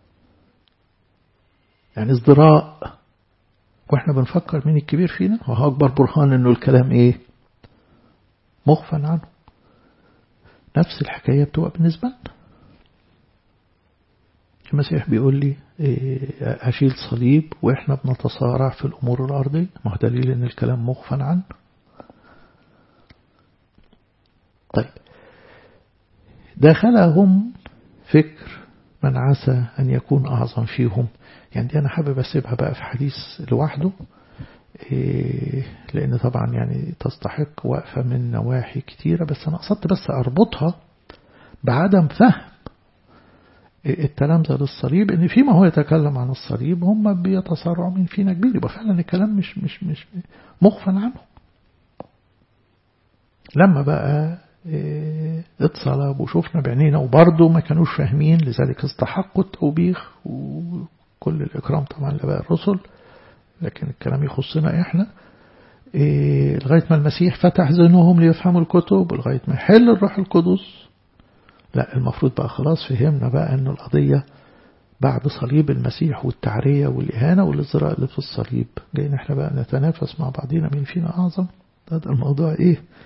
يعني ازدراء. وإحنا بنفكر مين الكبير فينا. وهو أكبر برهان إنه الكلام إيه مخفى عنه. نفس الحكاية بتبقى بالنسبة لنا. المسيح بيقول لي أشيل صليب وإحنا بنتصارع في الأمور الأرضية. ما هو دليل إن الكلام مخفى عنه. طيب، دخلهم فكر من عسى أن يكون أعظم فيهم. يعني دي أنا حابب أسيبها بقى في حديث لوحده، لأن طبعا يعني تستحق وقفة من نواحي كتيرة، بس أنا قصدت بس أربطها بعدم فهم التلامذة للصليب، إن فيما هو يتكلم عن الصليب هم بيتصارعوا من فينا كبير. يبقى فعلا الكلام مش مخفى عنه. لما بقى اتصلب وشوفنا بعينينا وبرضه ما كانوش فاهمين، لذلك استحقوا التوبيخ وكل الإكرام طبعا لباقي الرسل، لكن الكلام يخصنا إحنا. لغاية ما المسيح فتح ذهنهم ليفهموا الكتب، ولغاية ما يحل الروح القدس. لا، المفروض بقى خلاص فهمنا بقى أن القضية بعد صليب المسيح والتعرية والإهانة والإزراء اللي في الصليب جايين احنا بقى نتنافس مع بعضينا مين فينا أعظم. هذا الموضوع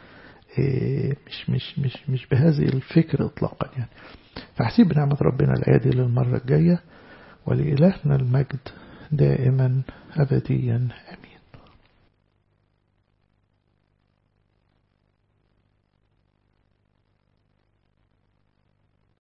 مش بهذه الفكر إطلاقا يعني. فحسيب بنعمة ربنا الآية دي للمرة الجاية، ولإلهنا المجد دائما أبديا آمين.